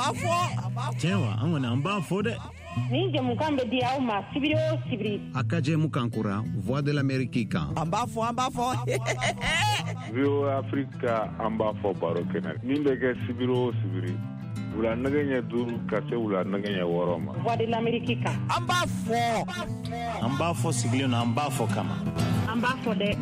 Tiens, on a un bas faux de. Ni jamukan be dia ma sibiri o sibiri. Akaje mukankura, voix de l'Amérique kan. Amba fo. Vio Africa amba fo baro kenan. Nimbe ke sibiri o sibiri. Wula naganya duru kase wula naganya woroma. Voix de l'Amérique kan. Amba fo siglio na amba fo kama. Amba fo de.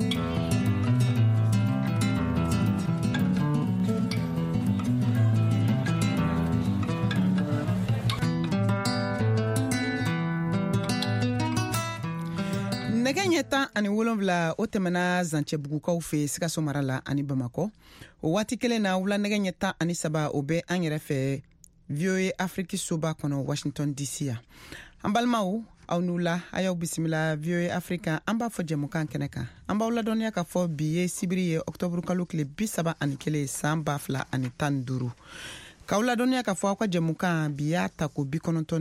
Nɛgɛ ɲɛ 17 o tɛmɛna Zancɛbugukaw fɛ Sikaso mara la ani Bamakɔ. O waati kelen na wula nɛgɛ ɲɛ 13 o bɛ an yɛrɛ fɛ VOA Afrique soba kɔnɔ Washington DC ya. An balimaw aw n'u la a y'aw bisimila VOA Afrique an b'a fɔ jɛmukan kɛnɛ kan. An b'aw ladɔnniya k'a fɔ bi ye sibiri ye octobre kalo tile 31 san 2015. K'aw ladɔnniya k'a fɔ aw ka jɛmukan bi y'a ta ko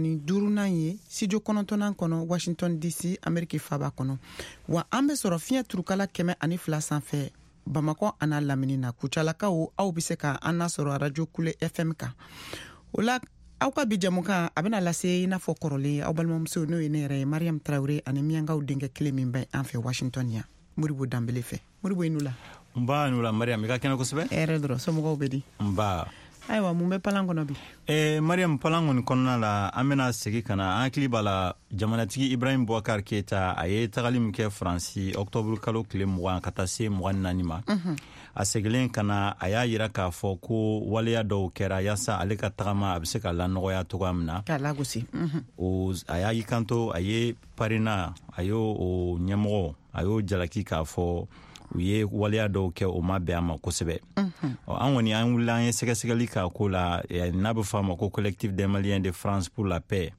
95 ye studio 9 kɔnɔ Washington DC Ameriki faba kɔnɔ. Wa an bɛ sɔrɔ fiɲɛ turukala 102 sanfɛ Bamakɔ ana Lamini na. Kucalakaw aw bɛ se ka an sɔrɔ radio Kule FM kan. O la aw ka bi jɛmukan a bɛna lase i n'a fɔ kɔrɔlen aw balimamuso n'o ye ne yɛrɛ ye Mariam Traoré ani Miyankaw denkɛ kelen min bɛ an fɛ Washington ya. Moribo Dambele fɛ. Moribo i n'u la. Nba n'u la Mariam, i ka kɛnɛ kosɛbɛ. Hɛrɛ dɔrɔn somɔgɔw bɛ di. Nba. Ayiwa mun bɛ palan kɔnɔ bi? Mariam, palan kɔni kɔnɔna la an bɛna segi ka na an hakili b'a la jamanatigi Ibrahim Boubacar Keita a ye tagali min kɛ Faransi octobre kalo tile 20 ka taa se 24 ma. A segilen ka na a y'a yira k'a fɔ ko waleya dɔw kɛra yaasa ale ka tagama a bɛ se ka lanɔgɔya cogoya min na. K'a lagosi. A y'a y'i kanto a ye parina a y'o ɲɛmɔgɔ a y'o jalaki k'a fɔ u ye waleya dɔw kɛ o ma bɛn a ma kosɛbɛ. An kɔni an wulila an ye sɛgɛsɛgɛli k'a ko la n'a bɛ fɔ a ma ko collectif des Maliens de France pour la paix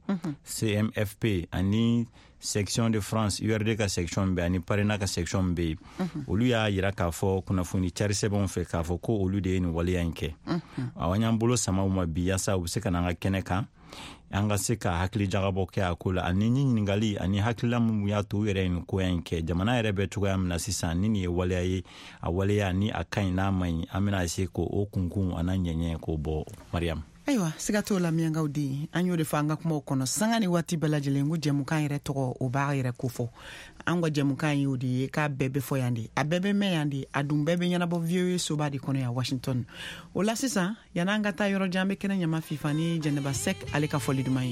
CMFP ani section de France URD ka section bɛ ani parina ka section bɛ olu y'a yira k'a fɔ kunnafoni cari sɛbɛnw fɛ k'a fɔ ko olu de ye nin waleya in kɛ. An y'an bolo sama u ma bi yaasa u bɛ se ka na an ka kɛnɛ kan an ka se ka hakili jagabɔ kɛ a ko la ani ɲininkali ani hakilila min y'a to u yɛrɛ ye nin koya in kɛ. Jamana yɛrɛ bɛ cogoya min na sisan ni nin ye waleya ye a waleya ni a ka ɲi n'a ma ɲi an bɛna ese k'o kunkun ana ɲɛɲɛ k'o bɔ Mariam. Ayiwa siga t'o la Miyankaw den an y'o de fɔ an ka kumaw kɔnɔ sanga ni waati bɛɛ lajɛlen ko jɛmukan yɛrɛ tɔgɔ o b'a yɛrɛ ko fɔ an ka jɛmukan y'o de ye k'a bɛɛ bɛ fɔ yan de a bɛɛ bɛ mɛn yan de a dun bɛɛ bɛ ɲɛnabɔ VOA soba de kɔnɔ yan Washington. O la sisan yan'an ka taa yɔrɔ jan an bɛ kɛnɛ ɲama fifa ni Jɛnɛba Sɛk ale ka fɔli duman ye.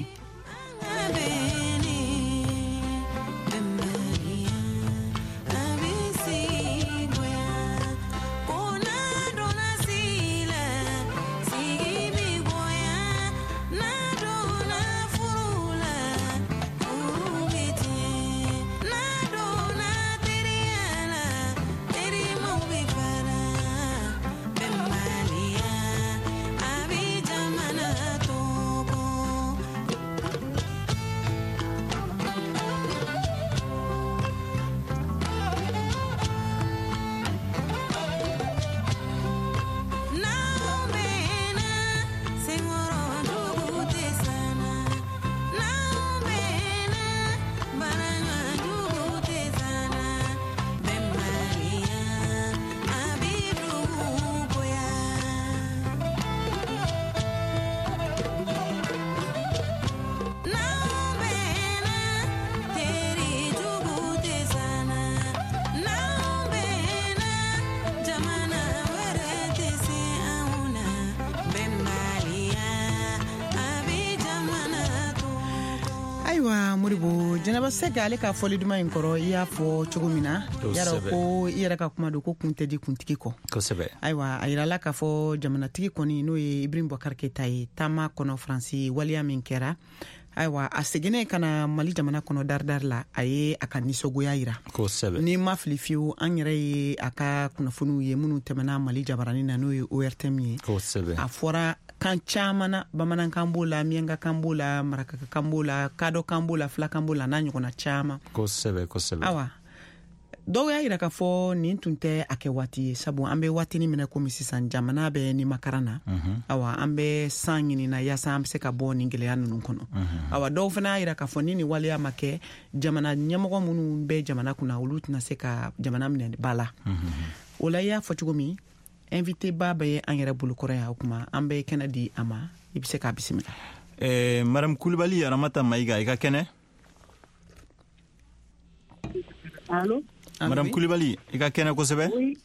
Moribo Jɛnɛba Sɛk ale ka fɔli duman in kɔrɔ i y'a fɔ cogo min na yarɔ ko i yɛrɛ ka kuma don ko kun tɛ di kuntigi kɔ kosɛbɛ. Ayiwa a yirala k'a fɔ jamanatigi kɔni n'o ye Ibrahim Boubacar Keita ye taama kɔnɔ Faransi waleya min kɛra ayiwa a seginnen ka na Mali jamana kɔnɔ daridari la a ye a ka nisɔngoya yira kosɛbɛ. Ni ma fili fiyewu an yɛrɛ ye a ka kunnafoniw ye minnu tɛmɛna Mali jabaranin na n'o ye ORTM ye kosɛbɛ. A fɔra kan caman na bamanankan b'o la miyankakan b'o la marakakan b'o la kadɔkan b'o la filakan b'o la n'a ɲɔgɔnna caman kosɛbɛ kosɛbɛ. Awa dɔw y'a yira k'a fɔ nin tun tɛ a kɛ waati ye sabu an bɛ waatinin minɛ komi sisan jamana bɛ ni makaran na awa an bɛ san ɲinina yaasa an bɛ se ka bɔ nin gɛlɛya ninnu kɔnɔ awa dɔw fana y'a yira k'a fɔ ni nin waleya ma kɛ jamana ɲɛmɔgɔ minnu bɛ jamana kunna olu tɛna se ka jamana minɛ ba la o la i y'a fɔ cogo min invité ba bɛ an yɛrɛ bolokɔrɔ yan o kuma an bɛ kɛnɛ di a ma i bɛ se k'a bisimila. Madame Coulibaly Aramata Maïga i ka kɛnɛ. Allô? Madame Coulibaly i ka kɛnɛ kosɛbɛ. Oui.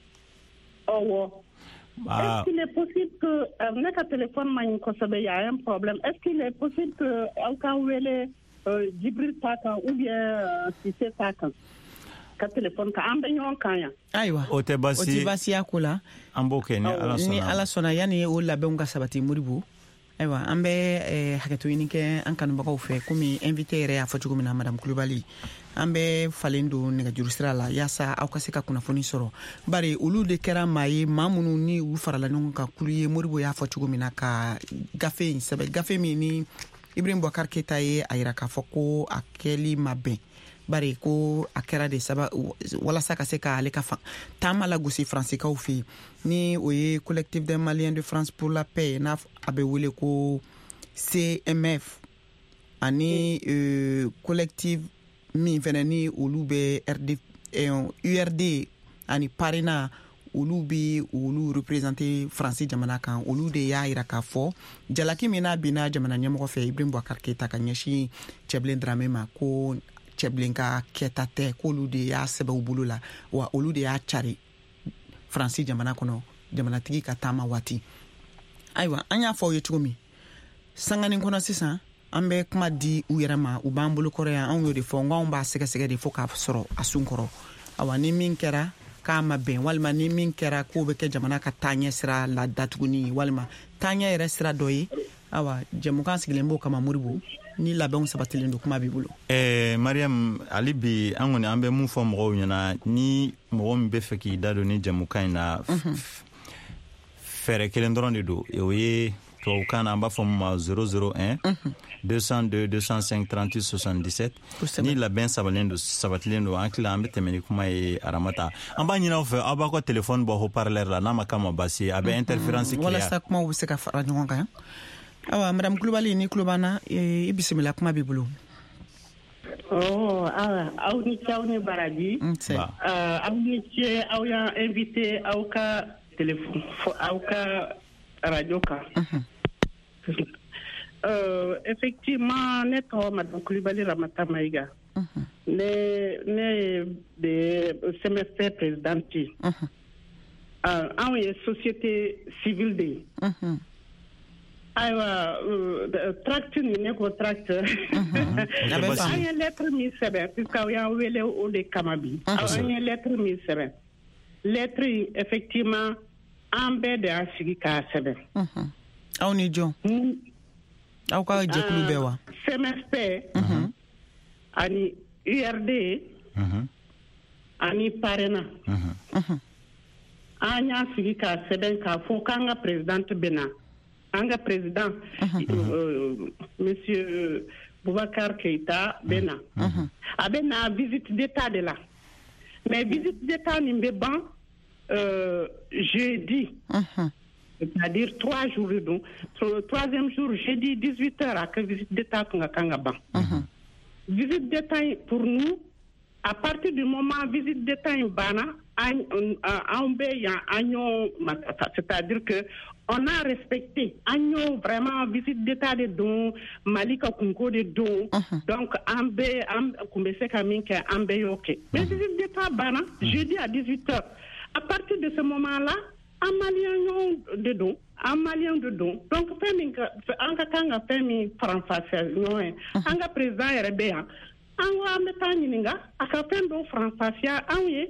Est-ce qu'il est possible que notre téléphone magne kosɛbɛ, il y a un problème. Est-ce qu'il est possible que aw ka wele Jibril Taka ou bien Cissé Taka ka téléphone ka an bɛ ɲɔgɔn kan yan? Ayiwa, o tɛ baasi y'a ko la. An b'o kɛ ni Ala sɔnna yanni o labɛnw ka sabati Moribo. Ayiwa, an bɛ hakɛto ɲini kɛ an kanubagaw fɛ komi invité yɛrɛ y'a fɔ cogo min na Madame Coulibaly. An bɛ falen don nɛgɛjuru sira la yaasa aw ka se ka kunnafoni sɔrɔ. Bari olu de kɛra maa ye maa minnu ni u farala ɲɔgɔn kan kulu ye Moribo y'a fɔ cogo min na ka gafe in sɛbɛn. Gafe min ni Ibrahim Boubacar Keita ye a yira k'a fɔ ko a kɛli ma bɛn. Bari ko a kɛra de walasa ka se ka ale ka taama lagosi Fransikaw fɛ yen ni o ye collectif des Maliens de France pour la paix n'a a bɛ wele ko CMF ani collectif min fɛnɛ ni olu bɛ URD ani Parena olu bi olu représenter Fransi jamana kan olu de y'a yira k'a fɔ jalaki min n'a binna jamana ɲɛmɔgɔ fɛ Ibrahim Boubacar Keita ka ɲɛsin Cɛbilen Dramé ma ko Cɛbilen ka kɛta tɛ k'olu de y'a sɛbɛn u bolo la wa olu de y'a cari Fransi jamana kɔnɔ jamanatigi ka taama waati. Ayiwa, an y'a fɔ aw ye cogo min sanganin kɔnɔ sisan an bɛ kuma di u yɛrɛ ma u b'an bolo kɔrɔ yan anw y'o de fɔ n ko anw b'a sɛgɛsɛgɛ de fo k'a sɔrɔ a sun kɔrɔ. Awa, ni min kɛra k'a ma bɛn walima ni min kɛra k'o bɛ kɛ jamana ka taaɲɛ sira la datuguni walima taaɲɛ yɛrɛ sira dɔ ye. Awa, jɛmukan sigilen b'o kama Moribo ni labɛnw sabatilen don kuma b'i bolo. Mariam, ali bi an kɔni an bɛ mun fɔ mɔgɔw ɲɛna ni mɔgɔ min bɛ fɛ k'i da don ni jɛmukan in na fɛɛrɛ kelen dɔrɔn de don o ye tubabukan na an b'a fɔ mun ma 001 202 205 38 77 ni labɛn sabatilen don an tila an bɛ tɛmɛ ni kuma ye Aramata. An b'a ɲini aw fɛ aw b'a ka téléphone bɔ haut-parleur la n'a ma k'a ma baasi a bɛ interférence kɛ walasa kumaw bɛ se ka fara ɲɔgɔn kan. Awa, Madame Coulibaly ni tulo b'an na i bisimila kuma b'i bolo. Aw ni ce aw ni baraji. Aw ni ce aw y'an invité aw ka téléphone aw ka radio kan. Effectivement, ne tɔgɔ Madame Coulibaly Ramata Maïga. Ne de semestre présidente. Anw ye société civile de ye. Ayiwa, tract ni ne ko tract. An ye lettre min sɛbɛn puisque aw y'an wele o de kama bi. An ye lettre min sɛbɛn. Lettre effectivement an bɛɛ de y'a sigi k'a sɛbɛn. Aw ni jɔn? Aw ka jɛkulu bɛɛ wa? CMSP ani URD ani Parena. An y'a sigi k'a sɛbɛn k'a fɔ k'an ka présidente bɛ na. An ka président monsieur Boubacar Keita bɛ na. A bɛ na visite d'état de la. Mais visite d'état nin bɛ ban jeudi. C'est-à-dire 3 jours donc. Troisième jour, jeudi 18h à que visite d'état qu'on a ban. Visite d'état pour nous, à partir du moment visite d'état en bana, c'est-à-dire que on a respecté vraiment visite d'état de don Malika Kunko de don donc ambe kumbese kaminke ambe yoke mais visite d'état bana jeudi à 18h à partir de ce moment-là un malien de don donc anga kanga femi français non anga président yerebeya anga ameta nyinga aka fendo français anye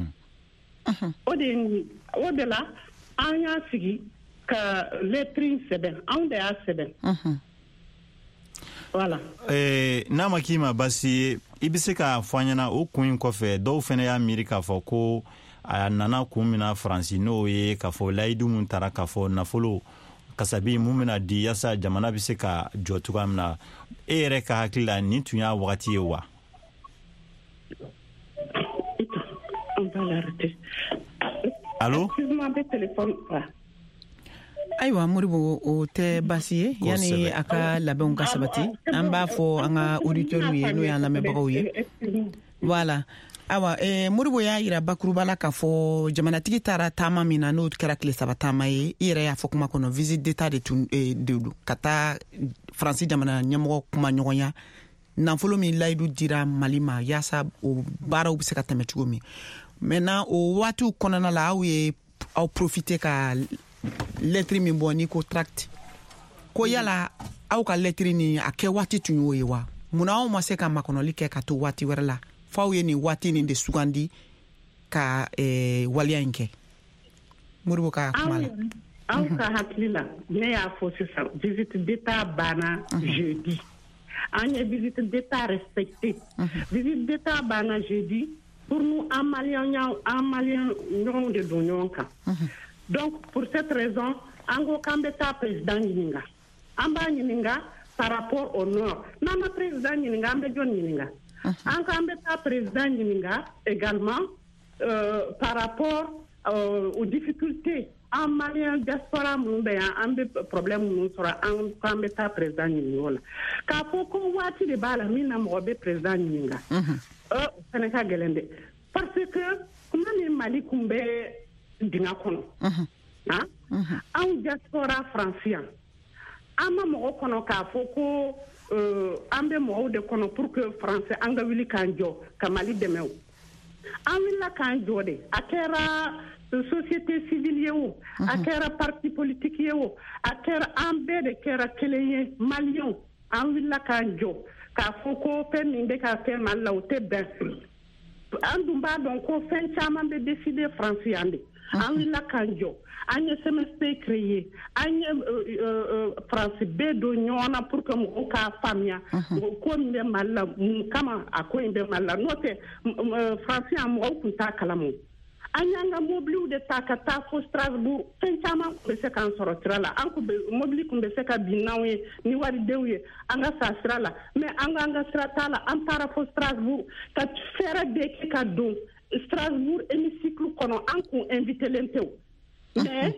au de là anya sigi ka lettre seben on de a seben voilà n'a ma k'i ma basi i bɛ se k'a fɔ an ɲɛna o kun in kɔfɛ dɔw fana y'a miiri k'a fɔ ko a nana kun min na Faransi n'o ye k'a fɔ layidu mun taara k'a fɔ nafolo kasabi mun bɛna di yaasa jamana bɛ se ka jɔ cogoya min na e yɛrɛ ka hakili la nin tun y'a wagati ye wa? Allo? Ayiwa Moribo o tɛ basi ye yani a ka labɛnw ka sabati an b'a fɔ an ka auditeurs ye n'o y'an lamɛnbagaw ye voilà awa Modibo y'a yira bakuruba la k'a fɔ jamanatigi taara taama min na n'o kɛra tile 3 taama ye i yɛrɛ y'a fɔ kuma kɔnɔ visite d'état de tun don ka taa Faransi jamana ɲɛmɔgɔ kuma ɲɔgɔnya nafolo min layidu dira Mali ma yaasa o baaraw bɛ se ka tɛmɛ cogo min maintenant o waatiw kɔnɔna la aw profiter ka lettre min bɔ ni ko tract ko yala aw ka lettre ni a kɛ waati tun y'o ye wa munna aw ma se ka makɔnɔli kɛ ka to waati wɛrɛ la f'aw ye ni waati nin de sugandi ka waliya in kɛ Modibo ka kuma la aw ka hakili la ne y'a fɔ sisan visite d'état banna jeudi an ye visite d'état respecté visite d'état banna jeudi pour nous en malien ɲɔgɔn de don ɲɔgɔn kan donc pour cette raison an ko k'an bɛ taa président ɲininka an b'a ɲininka par rapport au nord n'an ma président ɲininka an bɛ jɔn ɲininka an k'an bɛ taa président ɲininka également par rapport aux difficultés en malien diaspora minnu bɛ yan an bɛ problème minnu sɔrɔ an k'an bɛ taa président ɲininka o la k'a fɔ ko waati de b'a la min na mɔgɔ bɛ président ɲininka o fana ka gɛlɛn dɛ parce que kuma min Mali kun bɛ dingɛ kɔnɔ anw diaspora France yan an ma mɔgɔ kɔnɔ k'a fɔ ko an bɛ mɔgɔw de kɔnɔ pour que France an ka wuli k'an jɔ ka Mali dɛmɛ o an wulila k'an jɔ de a kɛra société civile ye o a kɛra parti politique ye o a kɛra an bɛɛ de kɛra kelen ye Maliens an wulila k'an jɔ k'a fɔ ko fɛn min bɛ ka kɛ Mali la o tɛ bɛn an dun b'a dɔn ko fɛn caman bɛ décider France yan de an wulila k'an jɔ an ye CMSP créé an ye France bɛɛ don ɲɔgɔn na pour que mɔgɔw k'a faamuya ko min bɛ Mali la mun kama a ko in bɛ Mali la n'o tɛ France yan mɔgɔw tun t'a kalama an y'an ka mobiliw de ta ka taa fo Strasbourg fɛn caman tun bɛ se k'an sɔrɔ sira la an mobili tun bɛ se ka bin n'anw ye ni waridenw ye an ka sa sira la mais an ka sira t'a la an taara fo Strasbourg ka fɛɛrɛ bɛɛ kɛ ka don Strasbourg hémicycle kɔnɔ an kun invité len tɛ o mais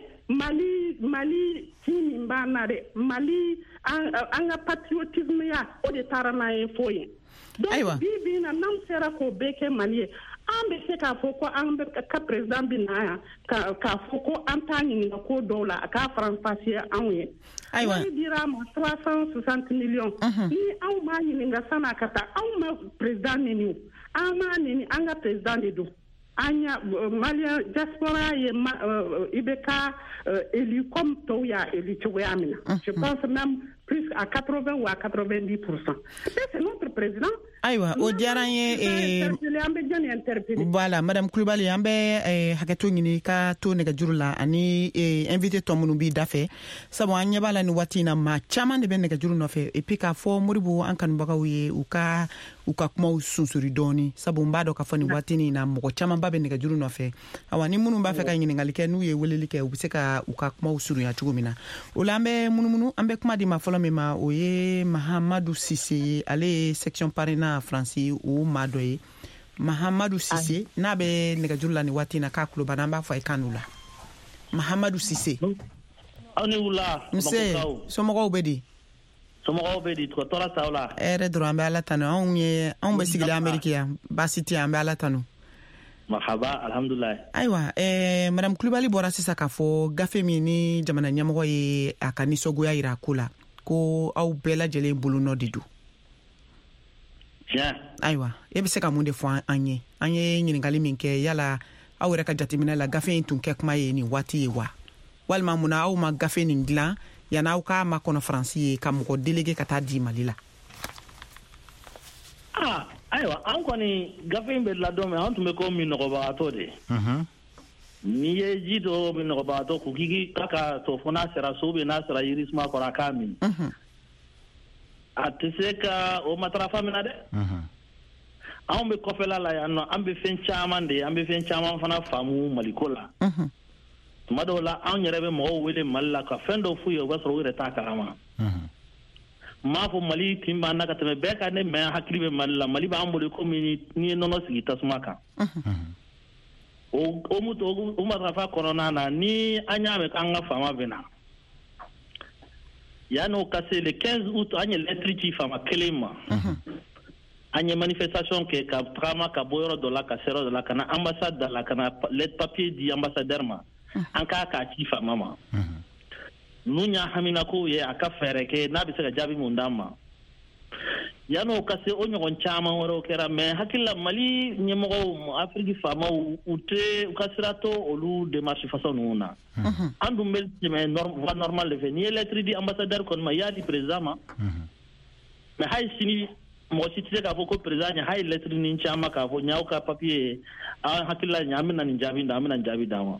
Mali tin min b'an na dɛ Mali an ka patriotisme ya o de taara n'a ye fo ye donc bi na n'anw sera k'o bɛɛ kɛ Mali ye an bɛ se k'a fɔ ko an bɛ ka président bɛ na yan k'a fɔ ko an t'a ɲininka ko dɔw la a k'a faranfasiya anw ye wari dira a ma 360 millions ni anw m'a ɲininka san'a ka taa anw ma président nini an m'a nini an ka président de don an ya Malien diaspora ye i bɛ ka élu comme tɔw y'a élu cogoya min na je pense même plus à 80 ou à 90%. C'est notre président. Aïwa, o diyara an ye voilà madame Kulibali an bɛ hakɛto ɲini ka to nɛgɛjuru la ani invité tɔ minnu b'i da fɛ sabu an ɲɛ b'a la ni waati in na maa caman de bɛ nɛgɛjuru nɔfɛ et puis k'a fɔ Modibo an kanubagaw ye u ka kumaw sunsuri dɔɔni sabu n b'a dɔn k'a fɔ nin waati in na mɔgɔ caman ba bɛ nɛgɛjuru nɔfɛ awa ni minnu b'a fɛ ka ɲininkali kɛ n'u ye weleli kɛ u bɛ se ka u ka kumaw surunya cogo min na o la an bɛ munumunu an bɛ kuma di ma fɔlɔ min ma o ye Mahamadu Sise ye ale ye section parrainage Fransi o maa dɔ ye Mahamadu Sise n'a bɛ nɛgɛjuru la ni waati in na k'a kulo banna an b'a fɔ a ye kan la Mahamadu Sise aw ni wula nse somɔgɔw bɛ di somɔgɔw bɛ di tɔɔrɔ t'aw la hɛrɛ dɔrɔn an bɛ Ala tanu anw bɛ sigilen Amérique yan baasi tɛ an bɛ Ala tanu mahaba alhamdulillah ayiwa madame Kulibali bɔra sisan k'a fɔ gafe min ni jamana ɲɛmɔgɔ ye a ka nisɔngoya yira ko la ko aw bɛɛ lajɛlen bolonɔ de don ayiwa e bɛ se ka mun de fɔ an ye ɲininkali min kɛ yala aw yɛrɛ ka jateminɛ la gafe in tun kɛ kuma ye nin waati ye wa walima munna aw ma gafe nin dilan yana aw k'a makɔnɔ Faransi ye ka mɔgɔ délégué ka taa di Mali la ayiwa an kɔni gafe in bɛ dilan don min an tun bɛ ko minɔgɔbagatɔ de n'i ye ji dɔ minɔgɔbagatɔ ko k'i ka to fo n'a sera so bɛ n'a sera yirisuma kɔrɔ a k'a min a tɛ se ka o matarafa min na dɛ anw bɛ kɔfɛla la yan nɔ an bɛ fɛn caman fana faamu Maliko la tuma dɔw la an yɛrɛ bɛ mɔgɔw wele Mali la ka fɛn dɔw f'u ye o b'a sɔrɔ u yɛrɛ t'a kalama m'a fɔ Mali tin b'an na ka tɛmɛ bɛɛ kan ne mɛ hakili bɛ Mali la Mali b'an bolo komi n'i ye nɔnɔ sigi tasuma kan o matarafa kɔnɔna na ni an y'a mɛn k'an ka faama bɛ na yan'o ka se le 15 août an ye lettre ci faama kelen ma anye manifestation ke ka trama ka boyoro do la ka sero do la kana ambassade la kana let papier di ambassadeur ma anka ka chifa mama nunya hamina ko ye aka fere ke na bi se ga jabi mundama yano kase onyo kon chama woro kera me hakilla mali nyemo afriki fama ute kasirato olu démarche façon nuna andu mel me normal le ni lettre di ambassadeur kon ma yadi président ma me hay sini mo sitite ka foko président hay lettre ni chama ka fo nyaaw ka papier hakilla nyamina ni jabi ndamina jabi dama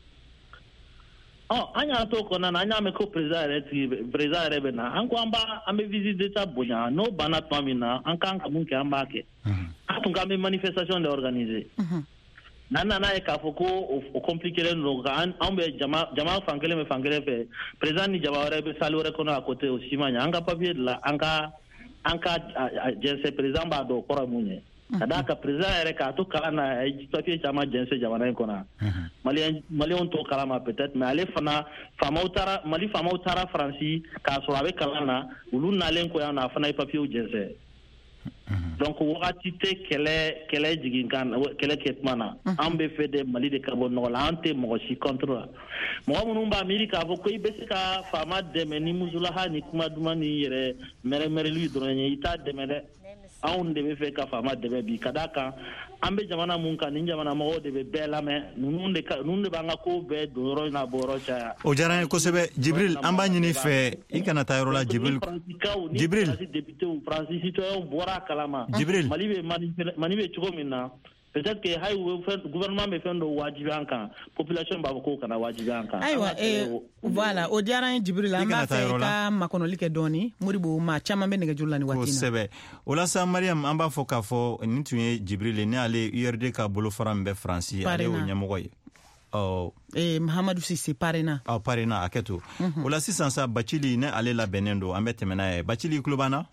anya to kona na anya me ko président rebena anko amba ambe visite ta bonya no bana pamina anka munke amba ke atunga me manifestation de organiser nana na e ka foko o compliquer no ga ambe jama fangele me fangele fe président ni jaba rebe salu rekono à côté aussi manya anga papier la anka jense président ba do kora munye kadaka président ere ka to kala na papier chama jense jamana kona malien to kala ma peut-être mais ale fana famautara mali famautara franci ka so avec kala na ulu na len ko yana fana papier o jense donc wakati te kele jiginkan kele ketmana ambe fait de mali de carbone no la ante mo si contre mo munumba amerika vo ko ibesika fama de meni muzula ha ni kuma dumani yere mere lui dronye ita de mere aun de be fe ka fama de be bi kadaka ambe jamana mun kan ni jamana mo de be bela me nunde banga ko be doro na boro cha o jarane ko sebe jibril amba nyini fe ikana tayro la jibril député ou francis citoyen bora kalama jibril manibe chugomina peut-être que hay gouvernement me fendo wajibi anka population ba ko kana wajibi anka aywa voilà o diaran jibril amba fe ka makono like doni muribo ma chama be nge julani watina ko sebe ola sa mariam amba fo ka fo nitunye jibril ne ale URD ka bolo farambe franci ale o nyamogoy Mahamadou Sisi parena aketo ola sisan sa bachili ne ale la benendo ambe temena bachili klubana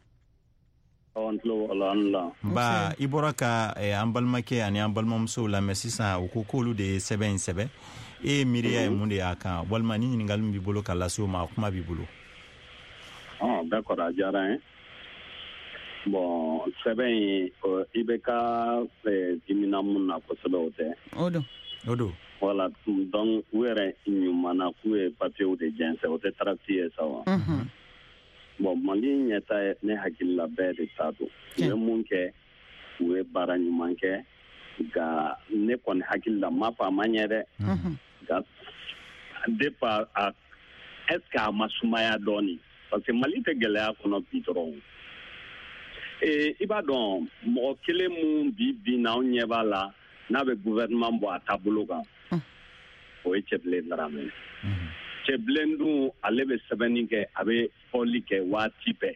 ba ibora ka ambalmake ani ambalmamso la mesisa ukukulu de 77 e miria munde aka walmani ni ngalum bi bolo kala so ma kuma bi bolo d'accord ajara bon seben ibeka diminamuna ko sodote odo voilà donc were nyumana ku papier de jense o te tractier sawa bon mali nyata ne hakilla be de tado ne munke we barani manke ga ne kon hakilla ma fa manyere ga depa a eska masumaya doni parce que mali te gele kono pitron iba don mo kele mu bi na onyeba la na be gouvernement bo atabulo ga o echeble ndarame cheblendu alebe sebeninge abe olike watipe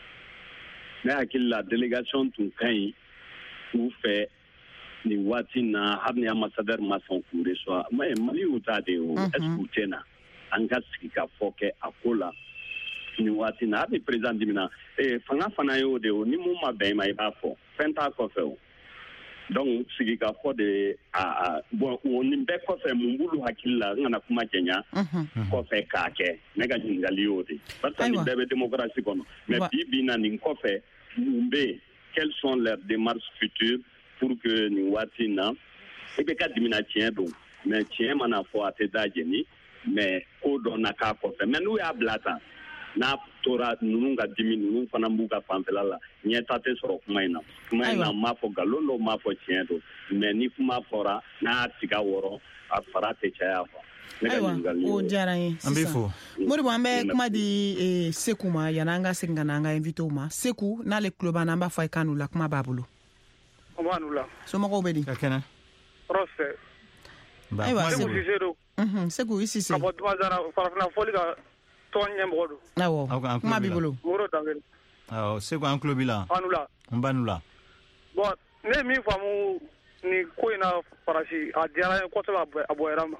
na akilla délégation tun kai ou fait ni watina habni ambassadeur mason kure so mais mali utade o escoutena angaski ka foke akola ni watina abi président dimina fanga yo de ni mu mabe mai bafo fenta ko fe donc sigi ka fo de bon on nimbe ko fe mumbulu hakilla ngana kuma Kenya ko fe kake mega ngali odi parce que ni bebe démocratie kono mais bibina ni ko fe mumbe quelles sont leurs démarches futures pour que ni watina e be ka dimina tien do mais tien mana fo atedaje ni mais ko do na ka ko fe mais nous ya blata na tora nununga dimi nunun fana mbuga fanfela la nyeta te soro kumaina mafo galolo mafo tiendo mais ni kuma fora na tiga woro afarate chaya fa o jaran ambifo moribo ambe kuma di sekuma yananga singananga invito ma seku na le club anamba fa kanu la kuma babulo omanula so mako bedi kakena rose aywa seku isi se abo twazara farafna folika tonye mbodo nawo kuma bibulu woro tangel seku an club la anula mbanula bon ne mi famu ni koina farashi adiara ko to aboyarama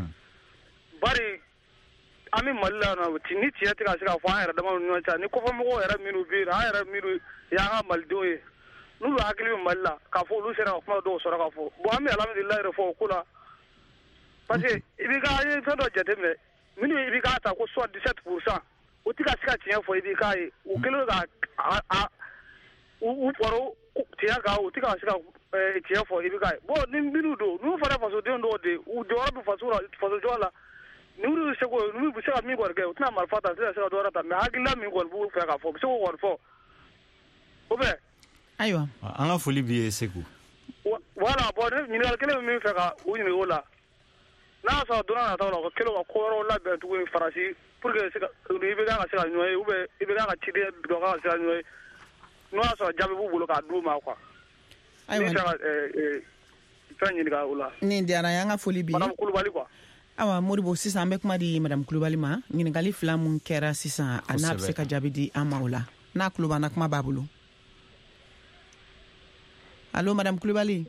bari ami malla na tini tiya tika sika fa era dama no cha ni ko fa mo era minu bi era minu ya ga maldoye nu la akili malla ka fo lu sera ko do sora ka fo bo ami alhamdulillah re fo kula parce que ibi ga ye fa do jete me minu ibi ga ta ko 17% o tika sika tiya fo ibi kai o kelo ga u poro tiya ga u tika sika tiya fo ibika bo ni binu do nu fara faso de ndo de u do rabu faso jola nuru sego nu bu sika mi gorge utna mal fata sika do rata me hagila mi gol bu fa ka fo sego gol fo obe aywa an ka foli bi Seku wala bo ni ngal kele mi fa ka u ni wala na so do na taw ko kelo ko ro la be tu farasi pour que sika ni be ga sika nyoy ube ibe ga chide do ga sika nyoy no so jabe bu bulo ka duma kwa aywa fanyi ni ga ula ni diara yanga foli bi madame Kulubali kwa awa Moribo sisan an bɛ kuma di madame Kulubali ma ɲininkali fila mun kɛra sisan a n'a bɛ se ka jaabi di an ma o la n'a tulo b'an na kuma b'a bolo allo madame Kulubali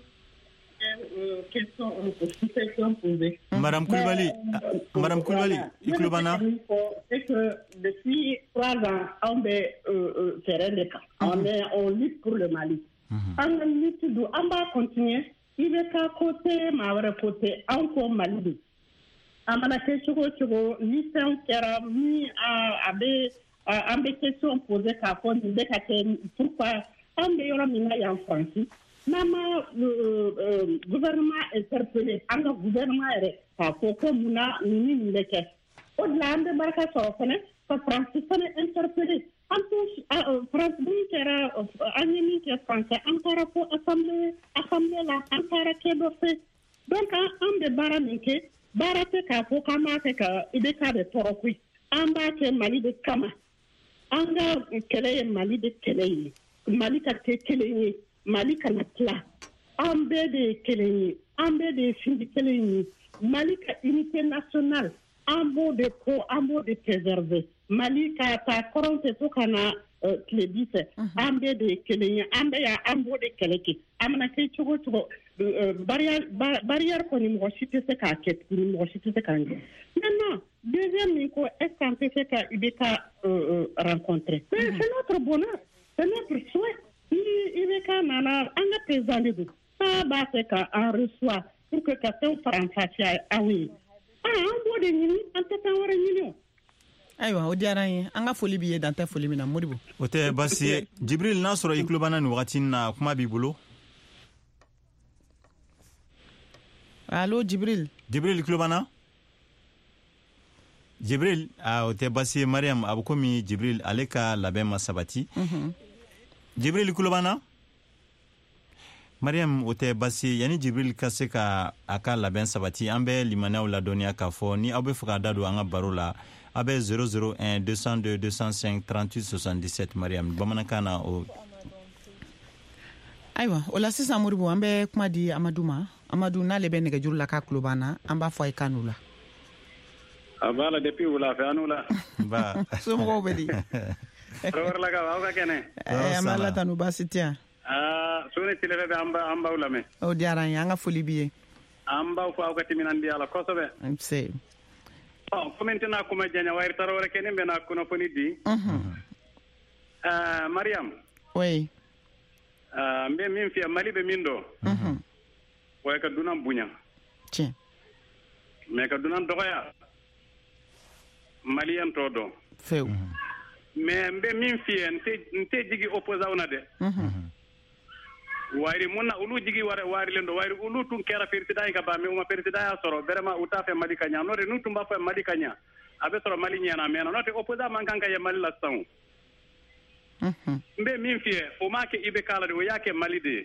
question posée. Madame Kulubali, il tulo b'an na c'est que depuis 3 ans on est terrain de camp on lutte pour le Mali on lutte on va continuer il est à côté ma vrai côté encore Mali amana ke chogo ni sen kera mi abe question posée ka fo ni de ka ke pourquoi ambe yoro minga ya France mama gouvernement interpellé anga gouvernement ere ka fo ko muna ni ndeke o la ande barka so fene ko France fene interpellé en plus France ni kera ani ke France ankara ko assemblée la ankara ke do fait donc ambe bara minke barate ka fo kama te ka ide ka de torokui amba ke Mali de kama anga kele Mali de kele Mali ka te kele Mali ka na pla ambe de kele ambe de findi kele Mali ka unité nationale ambo de préserver Mali ka ta koronte to kana kledise ambe de kele ambe ya ambo de kele ki amana ke chogo barrière qu'on est mochité c'est qu'à quête une mochité c'est qu'à maintenant deuxième micro est-ce qu'on peut faire qu'à Ibeka rencontrer c'est notre bonheur c'est notre souhait Ibeka nana on a président de ça bah c'est qu'on reçoit pour que quelqu'un fasse ah oui on boit des nuits on peut pas avoir une nuit aywa o diyara ye an ka foli bi ye dan tɛ foli min na Modibo o tɛ basi ye Jibril n'a sɔrɔ i tulo b'an na nin wagati na kuma b'i bolo allo Jibril i tulo b'an na Jibril o tɛ basi ye Mariam a bɛ komi Jibril ale ka labɛn ma sabati Jibril i tulo b'an na Mariam o tɛ basi ye yanni Jibril ka se ka a ka labɛn sabati an bɛ limanayaw ladɔnniya k'a fɔ ni aw bɛ fɛ ka da don an ka baro la a bɛ 001 202 205 38 77 Mariam bamanankan na o aywa o la sisan Modibo an bɛ kuma di Amadu ma Amadu n'ale bɛ nɛgɛjuru la k'a tulo b'an na an b'a fɔ a ye kan n'u la a b'a la depuis wula fɛ anu la ba somɔgɔw bɛ di la ka aw ka kɛnɛ an b'a la tanu baasi tɛ yan soni tilefɛ bɛ an b'aw lamɛn o diyara an ye an ka foli b'i ye an b'aw fɔ aw ka timinandiya la kosɛbɛ komi tɛna kuma janya wayiri tara wɛrɛ kɛ ne bɛna kunnafoni di Mariam oui n bɛ min fiyɛ Mali bɛ min dɔn o ye ka dunan bonya tiɲɛ mais ka dunan dɔgɔya Maliyɛn t'o dɔn fewu mais n bɛ min fiyɛ n tɛ jigi opposant na dɛ wayri mun na ulu jigi warilen do wayri ulu tun kera président yi ka ba mais uma président ya soro vraiment u ta fe Mali kanya no de nu tun ba fe Mali kanya abe soro Mali nyana mais no te opposant man kan ka ye Mali la sang mbe min fie o ma ke ibe kala de o yake Mali de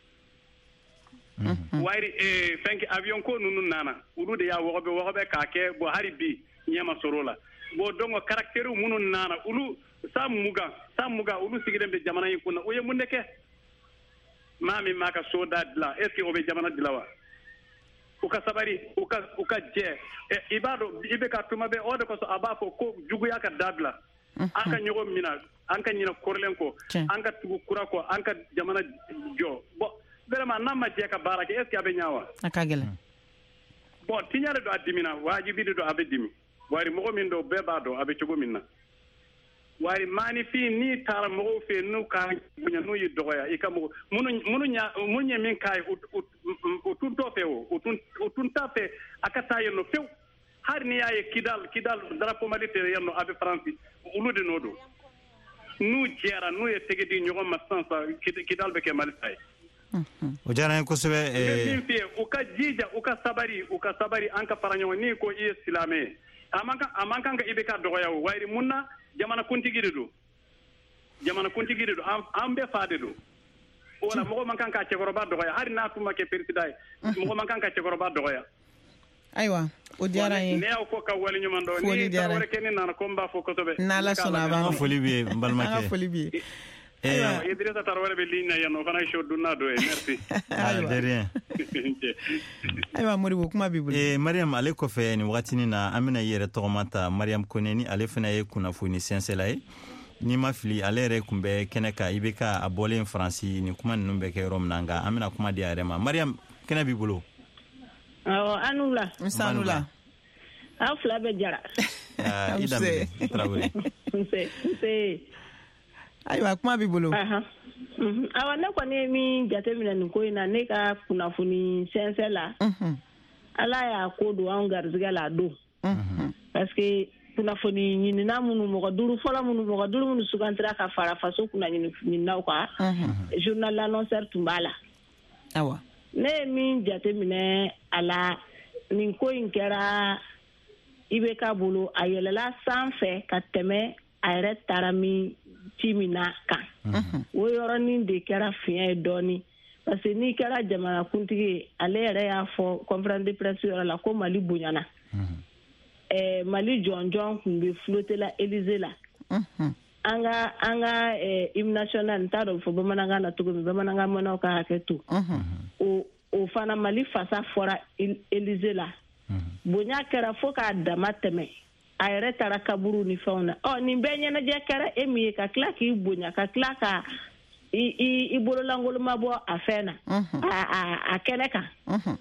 wayri fenki avion ko nunu nana ulu de ya wogobe ka ke bo hari bi nyama soro la bo dongo caractère munun nana ulu samuga ulu sigiden be jamana yi kunna o ye mun ke mami maka soda dila est-ce que o be jamana dila wa uka sabari uka je ibado ibe ka tuma be o de ko so aba ko jugu ya ka dabla anka nyogo mina anka nyina korlen ko anka tugu kura ko anka jamana jo bo vraiment nama je ka barake est-ce que abe nyawa aka gele bon tinyare do adimina wajibi do abe dimi wari mogo min do beba do abe tugu minna wari mani fi ni tara mogo fe nu ka bunya nu yi dogoya ikamu munya min kai utun to fe utun ta fe akata yeno fe har ni yaye kidal drapeau militaire yeno abe France ulude nodo n'u jɛra n'u ye tɛgɛ di ɲɔgɔn ma sisan kidali bɛ kɛ Mali ta ye. O diyara n ye kosɛbɛ. Min f'i ye u ka jija u ka sabari an ka fara ɲɔgɔn ni ko i ye silamɛ ye a man kan ka IBK dɔgɔya o wayiri mun na jamanakuntigi de don an bɛɛ fa de don o la mɔgɔ man kan ka cɛkɔrɔba dɔgɔya hali n'a tun ma kɛ président ye mɔgɔ man kan ka cɛkɔrɔba dɔgɔya. Ayiwa o diyara n ye. Ne y'aw fɔ ka wale ɲuman dɔn ni wɛrɛ kɛ ne nana ko n b'a fɔ kosɛbɛ. n'Ala sɔnna a b'an fɛ. Foli b'i ye n balimakɛ. An ka foli b'i ye. Idrissa Traoré bɛ ligne na yan nɔ o fana ye show dunna dɔ ye merci. De rien. Ayiwa Modibo kuma b'i bolo. Mariam ale kɔfɛ nin wagatinin na an bɛna i yɛrɛ tɔgɔma ta Mariam Kone ni ale fana ye kunnafoni sɛnsɛla ye. Ni ma fili ale yɛrɛ kun bɛ kɛnɛ kan IBK a bɔlen Faransi ni kuma ninnu bɛ kɛ yɔrɔ min na nka an bɛna kuma di a yɛrɛ ma. Mariam kɛnɛ b'i bolo. Awɔ an n'u la. Nsan n'u la. Aw fila bɛ jara. I danbɛ Traoré. Nse. Ayiwa kuma b'i bolo. Awɔ ne kɔni ye min jateminɛ nin ko in na ne ka kunnafoni sɛnsɛ la. Ala y'a ko don an garizigɛ la a don. Parce que kunnafoni ɲinina minnu mɔgɔ duuru minnu sugantira ka fara faso kunnafoniinaw kan journal l'annonceur tun b'a la. Awɔ. Ne ye min jateminɛ a la nin ko in kɛra IBK bolo a yɛlɛla sanfɛ ka tɛmɛ a yɛrɛ taara min ci min na kan. O yɔrɔnin de kɛra fiɲɛ ye dɔɔnin parce que n'i kɛra jamanakuntigi ye ale yɛrɛ y'a fɔ conférence de presse yɔrɔ la ko Mali bonyana. Mali jɔnjɔn kun bɛ flotter la Élysée la. An ka hymne national n t'a dɔn fɔ bamanankan na cogo min bamanankan mɔnaw ka hakɛ to. O fana Mali fasa fɔra Élysée la. Bonya kɛra fo k'a dama tɛmɛ. A yɛrɛ taara kaburu ni fɛnw na. Nin bɛɛ ɲɛnajɛ kɛra e min ye ka tila k'i bonya ka tila ka i bololangoloma bɔ a fɛn na a kɛnɛ kan.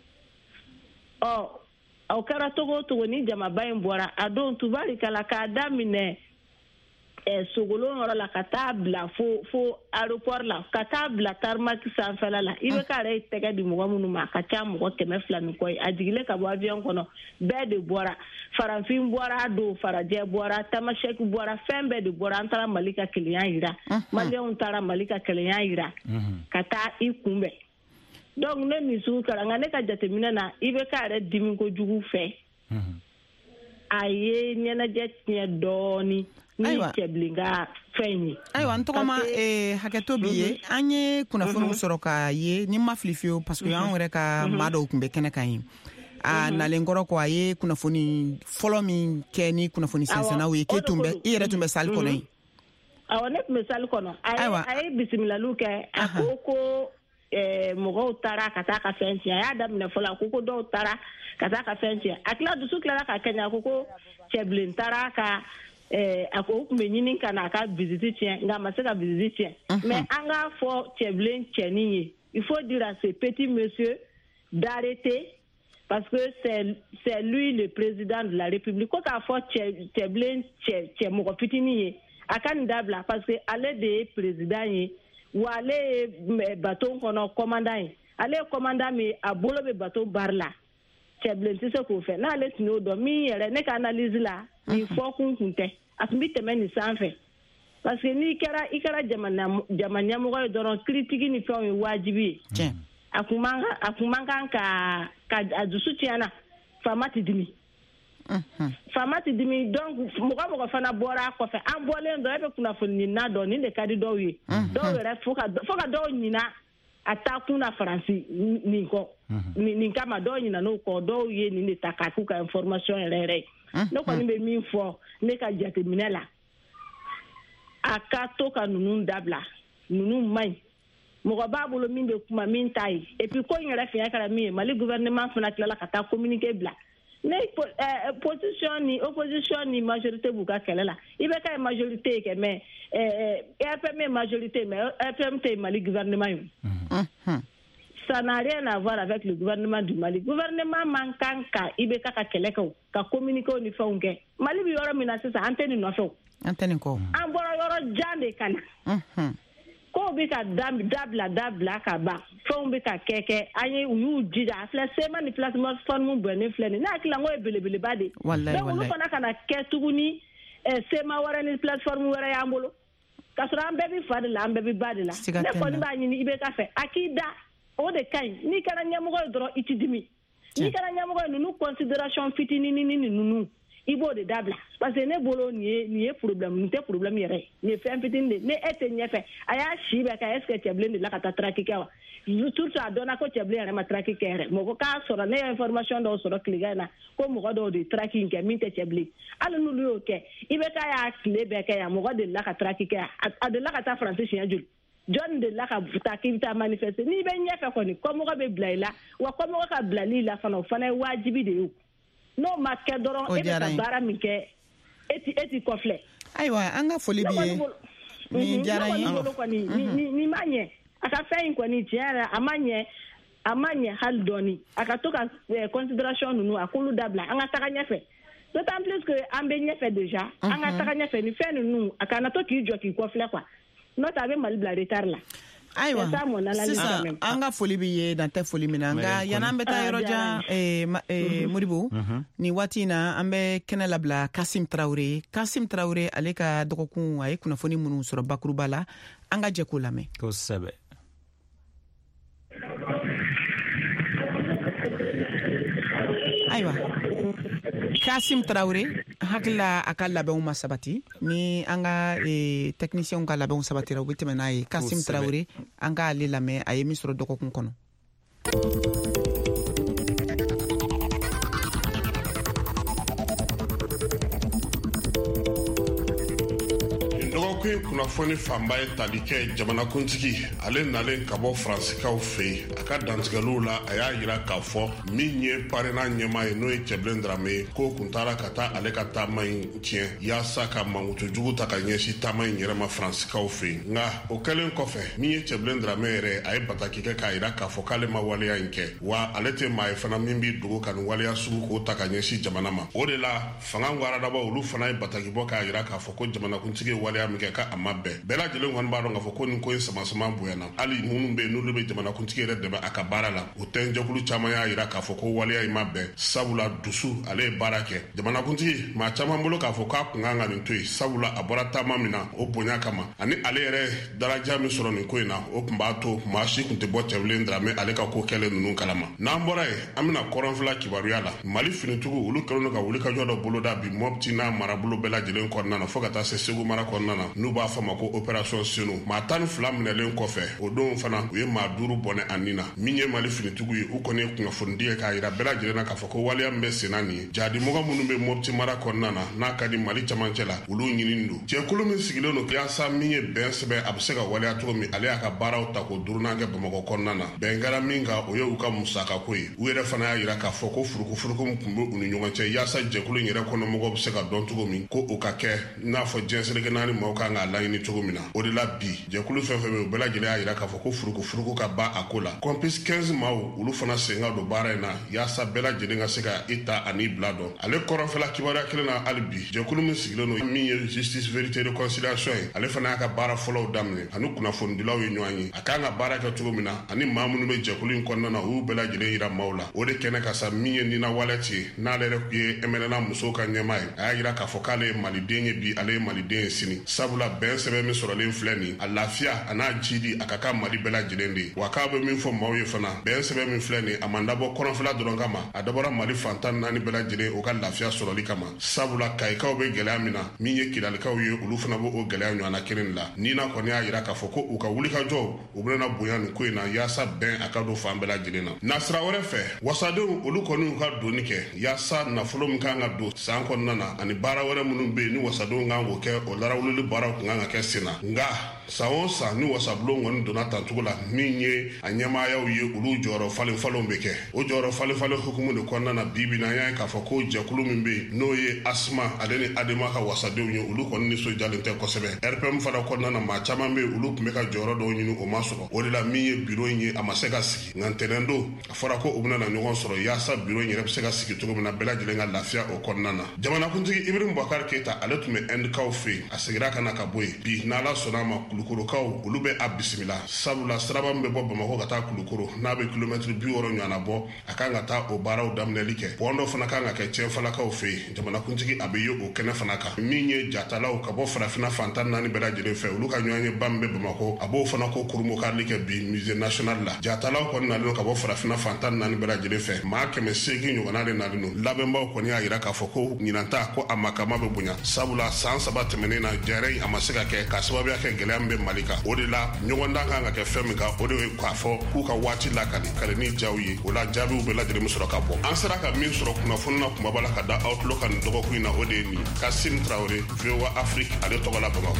Aw kɛra togo togo ni jamaba in bɔra a don tubarikala k'a daminɛ Sogolon yɔrɔ la ka taa bila fo aéroport la ka taa bila tarmac sanfɛla la IBK yɛrɛ ye tɛgɛ di mɔgɔ minnu ma a ka ca mɔgɔ 200 ni kɔ ye a jigilen ka bɔ avion kɔnɔ bɛɛ de bɔra farafin bɔra don farajɛ bɔra tamasɛki bɔra fɛn bɛɛ de bɔra an taara Mali ka kelenya yira maliyɛnw taara Mali ka kelenya yira ka taa i kunbɛn donc ne nin sugu kɛra nka ne ka jateminɛ na IBK yɛrɛ dimi kojugu fɛ a ye ɲɛnajɛ tiɲɛ dɔɔni. Ayiwa n tɔgɔma hakɛto b'i ye an ye kunnafoniw sɔrɔ k'a ye ni ma fili fiyewu parce que an yɛrɛ ka maa dɔw tun bɛ kɛnɛ kan ye a nalen kɔrɔ ko a ye kunnafoni fɔlɔ min kɛ ni kunnafoni sɛnsɛnnaw ye i yɛrɛ tun bɛ salle kɔnɔ yen. Awɔ ne tun bɛ salle kɔnɔ a ye bisimilaliw kɛ a ko mɔgɔw taara ka taa ka fɛn tiɲɛ a y'a daminɛ fɔlɔ a ko dɔw taara ka taa ka fɛn tiɲɛ a dusu tilara ka kɛɲɛ a ko cɛbilen taara ka a ko tun bɛ ɲini ka na a ka visite tiɲɛ nka a ma se ka visite tiɲɛ mais an k'a fɔ cɛbilen cɛnin ye il faut dire à ce petit monsieur d'arrêter parce que c'est lui le président de la République ko k'a fɔ cɛbilen cɛ mɔgɔ fitinin ye a ka nin dabila parce que ale de ye président ye wa ale ye bateau kɔnɔ commandant ye ale ye commandant min a bolo bɛ bateau bar la cɛbilen tɛ se k'o fɛ n'ale tun y'o dɔn min yɛrɛ ne ka analyse la nin fɔ kun tɛ a tun bɛ tɛmɛ nin sanfɛ parce que n'i kɛra i kɛra jama ɲɛmɔgɔ ye dɔrɔn critique ni fɛnw ye wajibi ye a kun man kan ka a dusu tiɲɛna faama tɛ dimi donc mɔgɔ fana bɔra a kɔfɛ an bɔlen dɔn e bɛ kunnafoni ɲinina dɔn nin de ka di dɔw ye dɔw yɛrɛ fo ka dɔw ɲina a taa kun na Faransi nin kɔ nin kama dɔw ɲina n'o kɔ dɔw ye nin de ta k'a k'u ka information yɛrɛ ye ne kɔni bɛ min fɔ ne ka jateminɛ la a ka to ka ninnu dabila ninnu man ɲi mɔgɔ b'a bolo min bɛ kuma min t'a ye et puis ko in yɛrɛ fiɲɛ kɛra min ye Mali gouvernement fana tilala ka taa communiqué bila ne position ni opposition ni majorité b'u ka kɛlɛ la IBK ye majorité ye kɛ mais RPM ye majorité mais RPM tɛ Mali gouvernement ye ça n'a rien à voir avec le gouvernement du Mali. Gouvernement man kan ka IBK ka kɛlɛ kɛ ka communiquer ni fɛnw kɛ Mali bɛ yɔrɔ min na sisan an tɛ nin nɔfɛ an tɛ nin kɔ an bɔra yɔrɔ jan de ka na kow bɛ ka dabila ka ban fɛnw bɛ ka kɛ an ye u y'u jija a filɛ sema ni plateforme bɔnnen filɛ nin ne hakili la n ko ye belebeleba de donc olu fana ka na kɛ tuguni sema wɛrɛ ni plateforme wɛrɛ y'an bolo ka sɔrɔ an bɛɛ bi fa de la an bɛɛ bi ba de la ne kɔni b'a ɲini i bɛ ka fɛ a k'i da o de ka ɲi n'i kɛra ɲɛmɔgɔ ye dɔrɔn i ti dimi n'i kɛra ɲɛmɔgɔ ye ninnu considération fitinin ni ninnu i b'o de dabila parce que ne bolo nin ye problème nin tɛ problème yɛrɛ ye nin ye fɛn fitinin de ne e tɛ ɲɛfɛ a y'a si bɛɛ kɛ est-ce que cɛbilen de la ka taa traki kɛ wa surtout a dɔnna ko cɛbilen yɛrɛ ma traki kɛ yɛrɛ mɔgɔ k'a sɔrɔ ne ye information dɔw sɔrɔ tilegan in na ko mɔgɔ dɔw de traki in kɛ min tɛ cɛbilen hali n'olu y'o kɛ i bɛ k'a y'a tile bɛɛ kɛ yan mɔgɔ de la ka traki kɛ a de la ka taa faransi siɲɛ joli jɔn de la ka taa k'i bɛ taa manifester n'i bɛ ɲɛfɛ kɔni kɔmɔgɔ bɛ bila i la wa kɔmɔgɔ ka bilali la fana o fana ye waajibi de ye n'o ma kɛ dɔrɔn e bɛ ka baara min kɛ e ti kɔfilɛ ayiwa an ka foli b'i ye nin diyara n ye ni ma ɲɛ a ka fɛn in kɔni tiɲɛ yɛrɛ a ma ɲɛ hali dɔɔni a ka to ka considération ninnu a k'olu dabila an ka taga ɲɛfɛ d'autant plus que an bɛ ɲɛfɛ déjà an ka taga ɲɛfɛ ni fɛn ninnu a kana to k'i jɔ k'i kɔfilɛ quoi n'o tɛ a bɛ Mali bila retard la. Ayiwa sisan an ka foli b'i ye dan tɛ foli min na nka yan'an bɛ taa yɔrɔ jan Modibo nin waati in na an bɛ kɛnɛ labila Kasim Traoré ale ka dɔgɔkun a ye kunnafoni minnu sɔrɔ bakuruba la an ka jɛ k'o lamɛn kosɛbɛ. Ayiwa Kasim Traoré hakila a ka labɛnw ma sabati ni an ka technicienw ka labɛnw sabatira u bɛ tɛmɛ n'a ye Kasim Traoré an ka ale lamɛn a ye min sɔrɔ dɔgɔkun kɔnɔ. dɔgɔkun kunnafoni fanba ye tali kɛ jamanakuntigi ale nalen ka bɔ faransikaw fɛ yen a ka dantigɛliw la a y'a yira k'a fɔ min ye parena ɲɛma ye n'o ye cɛbilen Dramé ye k'o kun taara ka taa ale ka taama in tiɲɛ yaasa ka mankutujugu ta ka ɲɛsin taama in yɛrɛ ma faransikaw fɛ yen nka o kɛlen kɔfɛ min ye cɛbilen Dramé yɛrɛ a ye bataki kɛ k'a yira k'a fɔ k'ale ma waleya in kɛ wa ale tɛ maa ye fana min b'i dogo ka nin waleya sugu k'o ta ka ɲɛsin jamana ma o de la fanga ŋwaradaba olu fana ye bataki bɔ k'a yira k'a fɔ ko jamanakuntigi ye waleya min kɛ ka a ma bɛɛ lajɛlen kɔni b'a dɔn k'a fɔ ko nin ko in samasama bonyana hali minnu bɛ yen n'olu bɛ jamanakuntigi yɛrɛ dɛmɛ a ka baara la o tɛnjɛkulu caman y'a yira k'a fɔ ko waleya in ma bɛɛ sabula dusu ale ye baara kɛ jamanakuntigi maa caman bolo k'a fɔ k'a kun kan ka nin to yen sabula a bɔra taama min na o bonya kama ani ale yɛrɛ daraja min sɔrɔ nin ko in na o kun b'a to maa si kun tɛ bɔ cɛbilen Dramé ale ka ko kɛlen ninnu kalama n'an bɔra yen an bɛna kɔrɔnfila kibaruya la Mali finitigiw olu kɛlen don ka wulikajɔ dɔ boloda bi Mopti n'a marabolo bɛɛ lajɛlen kɔnɔna na fo ka taa se Segu mara kɔnɔna na n'u b'a fɔ ma ko opération Seno maa 12 minɛlen kɔfɛ o don fana u ye maa 5 bɔnɛ a nin na min ye Mali finitigiw ye u kɔni ye kunnafonidi ye k'a yira bɛɛ lajɛlen na k'a fɔ ko waleya min bɛ senna nin ye jaadimɔgɔ minnu bɛ Mopti mara kɔnɔna na n'a ka di Mali camancɛ la olu ɲinini don jɛkulu min sigilen don yaasa min ye bɛn sɛbɛn a bɛ se ka waleya cogo min ale y'a ka baaraw ta k'o durunan kɛ Bamakɔ kɔnɔna na bɛn kɛra min kan o ye u ka musakako ye u yɛrɛ fana y'a yira k'a fɔ ko furukufuruku min tun bɛ u ni ɲɔgɔn cɛ yaasa jɛkulu in yɛrɛ kɔnɔmɔgɔw bɛ se ka dɔn cogo min ko o ka kɛ n'a fɔ diɲɛseleke naani maaw kan k'a laɲini cogo min na o de la bi jɛkulu fɛn fɛn bɛ u bɛɛ lajɛlen y'a yira k'a fɔ ko furukufuruku ka ban a ko la Compis 15 maaw olu fana sen ka don baara in na yaasa bɛɛ lajɛlen ka se ka i ta ani bila dɔn ale kɔrɔnfɛla kibaruya kelen na hali bi jɛkulu min sigilen don min ye justice vérité réconciliation ye ale fana y'a ka baara fɔlɔw daminɛ ani kunnafonidilaw ye ɲɔgɔn ye a kan ka baara kɛ cogo min na ani maa minnu bɛ jɛkulu in kɔnɔna na u y'u bɛɛ lajɛlen yira maaw la o de kɛnɛ ka sa min ye Nina Wallet ye n'ale yɛrɛ ye MNLA musow ka ɲɛmaa ye a y'a yira k'a fɔ k'ale ye maliden ye bi ale ye maliden ye sini sabula bɛn sɛbɛn min sɔrɔlen filɛ nin a lafiya a n'a jidi a ka kan Mali bɛɛ lajɛlen de ye wa k'a bɛ min fɔ maaw ye fana bɛn sɛbɛn min filɛ nin a man dabɔ kɔrɔnfɛla dɔrɔn kama a dabɔra Mali fantan naani bɛɛ lajɛlen o ka lafiya sɔrɔli kama sabula kayikaw bɛ gɛlɛya min na min ye kidalikaw ye olu fana b'o o gɛlɛya ɲɔgɔnna kelen la Nina kɔni y'a yira k'a fɔ ko u ka wulikajɔw u bɛna bonya nin ko in na yaasa bɛn a ka don fan bɛɛ lajɛlen na nasira wɛrɛ fɛ wasadenw olu kɔni y'u ka donni kɛ yaasa nafolo min kan ka don san kɔnɔna na ani baara wɛrɛ minnu bɛ yen ni wasadenw kan k'o kɛ o larawulili baaraw kun kan ka kɛ sen na nka san o san ni wasabulon kɔni donna tancogo la min ye a ɲɛmaayaw ye olu jɔyɔrɔ falenfalenw bɛ kɛ o jɔyɔrɔ falenfalen hukumu de kɔnɔna na bibi na an y'a ye k'a fɔ ko jɛkulu min bɛ yen n'o ye Asma ale ni Adema ka wasadenw ye olu kɔni nisɔndiyalen tɛ kosɛbɛ RPM fana kɔnɔna na maa caman bɛ yen olu tun bɛ ka jɔyɔrɔ dɔw ɲini o ma sɔrɔ o de la min ye biro in ye a ma se ka sigi nka ntɛnɛn don a fɔra ko u bɛna na ɲɔgɔn sɔrɔ yaasa biro in yɛrɛ bɛ se ka sigi cogo min na bɛɛ lajɛlen ka lafiya o kɔnɔna na jamanakuntigi Ibrahim Boubacar Keita ale tun bɛ NDCAW fɛ yen a segira ka na ka bɔ yen bi n'ala sɔnna ma kulukorokaw olu bɛ a bisimila sabula siraba min bɛ bɔ Bamako ka taa Kulukoro n'a bɛ kilomɛtiri 60 ɲɔgɔnna bɔ a kan ka taa o baaraw daminɛli kɛ pont dɔ fana kan ka kɛ cɛnfalakaw fɛ yen jamanakuntigi a bɛ ye o kɛnɛ fana kan min ye jatalaw ka bɔ farafina fantan 4 bɛɛ lajɛlen fɛ olu ka ɲɔgɔnye ba min bɛ Bamako a b'o fana ko kurumokari kɛ bi musée national la jatalaw kɔni nalen ka bɔ farafina fantan 4 bɛɛ lajɛlen fɛ maa 800 ɲɔgɔnna de nalen don labɛnbaw kɔni y'a yira k'a fɔ ko ɲinanta ko a makama bɛ bonya sabula san 3 tɛmɛnen na jɛrɛ a ma se ka kɛ ka sababuya kɛ gɛlɛya min bɛ Mali kan o de la ɲɔgɔndan kan ka kɛ fɛn min kan o de ye k'a fɔ k'u ka waati lakali kaleni jaw ye o la jaabiw bɛɛ lajɛlen sɔrɔ ka bɔ an sera ka min sɔrɔ kunnafoni na kumaba la ka da Outlook kan dɔgɔkun in na o de ye nin Kasim Traoré VOA Afrique ale tɔgɔ la Bamako.